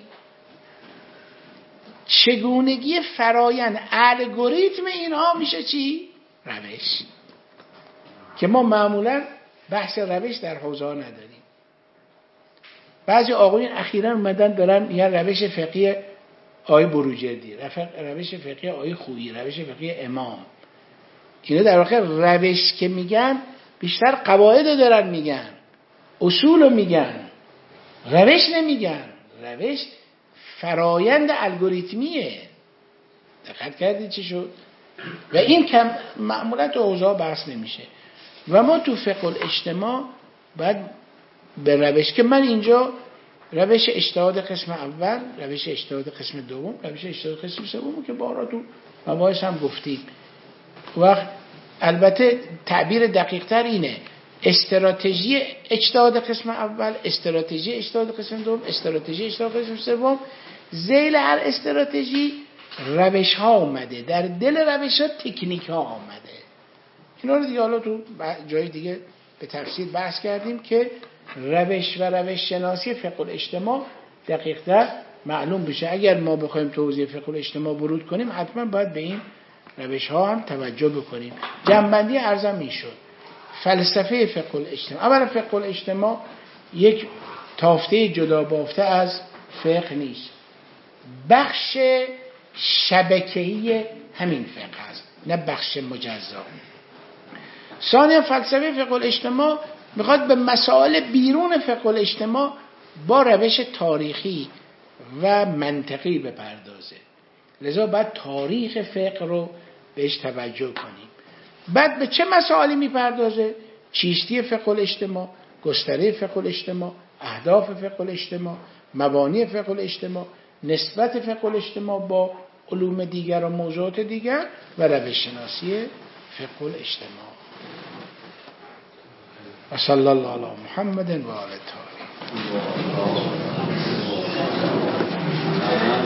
چگونگی فرایند، الگوریتم اینها میشه چی؟ روش. که ما معمولا بحث روش در حوزه ها نداریم. بعضی آقایون اخیراً اومدن دارن یه روش فقهی آقای بروجردی، روش فقهی آقای خویی، روش فقهی امام، اینا در واقع روش که میگن بیشتر قواعد رو دارن میگن، اصول رو میگن، روش نمیگن. روش فرایند الگوریتمیه. دقت کردید چی شد؟ و این کم معمولا تو حوزه ها بحث نمیشه. و ما تو فقه الاجتماع باید به روش، که من اینجا روش اجتهاد قسم اول، روش اجتهاد قسم دوم، روش اجتهاد قسم سوم که بارها تو مباحث هم گفتیم. وقت البته تعبیر دقیق تر اینه: استراتژی اجتهاد قسم اول، استراتژی اجتهاد قسم دوم، استراتژی اجتهاد قسم سوم. ذیل هر استراتژی روش ها اومده، در دل روش ها تکنیک ها آمده. اینا رو دیگه حالا تو جای دیگه به تفصیل بحث کردیم که روش و روش شناسی فقه الاجتماع دقیق تر معلوم بشه. اگر ما بخوایم توضیح فقه الاجتماع ورود کنیم حتما باید به این روش ها هم توجه بکنیم. جنبندی عرضم میشد فلسفه فقه الاجتماع. اولا فقه الاجتماع یک تافته جدا بافته از فقه نیست، بخش شبکه‌ای همین فقه است، نه بخش مجزا. ثانیا فلسفه فقه الاجتماع میخواد به مسائل بیرون فقه الاجتماع با روش تاریخی و منطقی بپردازه، لذا باید تاریخ فقه رو بهش توجه کنیم. بعد به چه مسائلی میپردازه؟ چیستی فقه الاجتماع، گستره فقه الاجتماع، اهداف فقه الاجتماع، مبانی فقه الاجتماع، نسبت فقه الاجتماع با علوم دیگر و موضوعات دیگر و روش شناسی فقه الاجتماع. و صلی الله علی محمد و آل الطاهرین.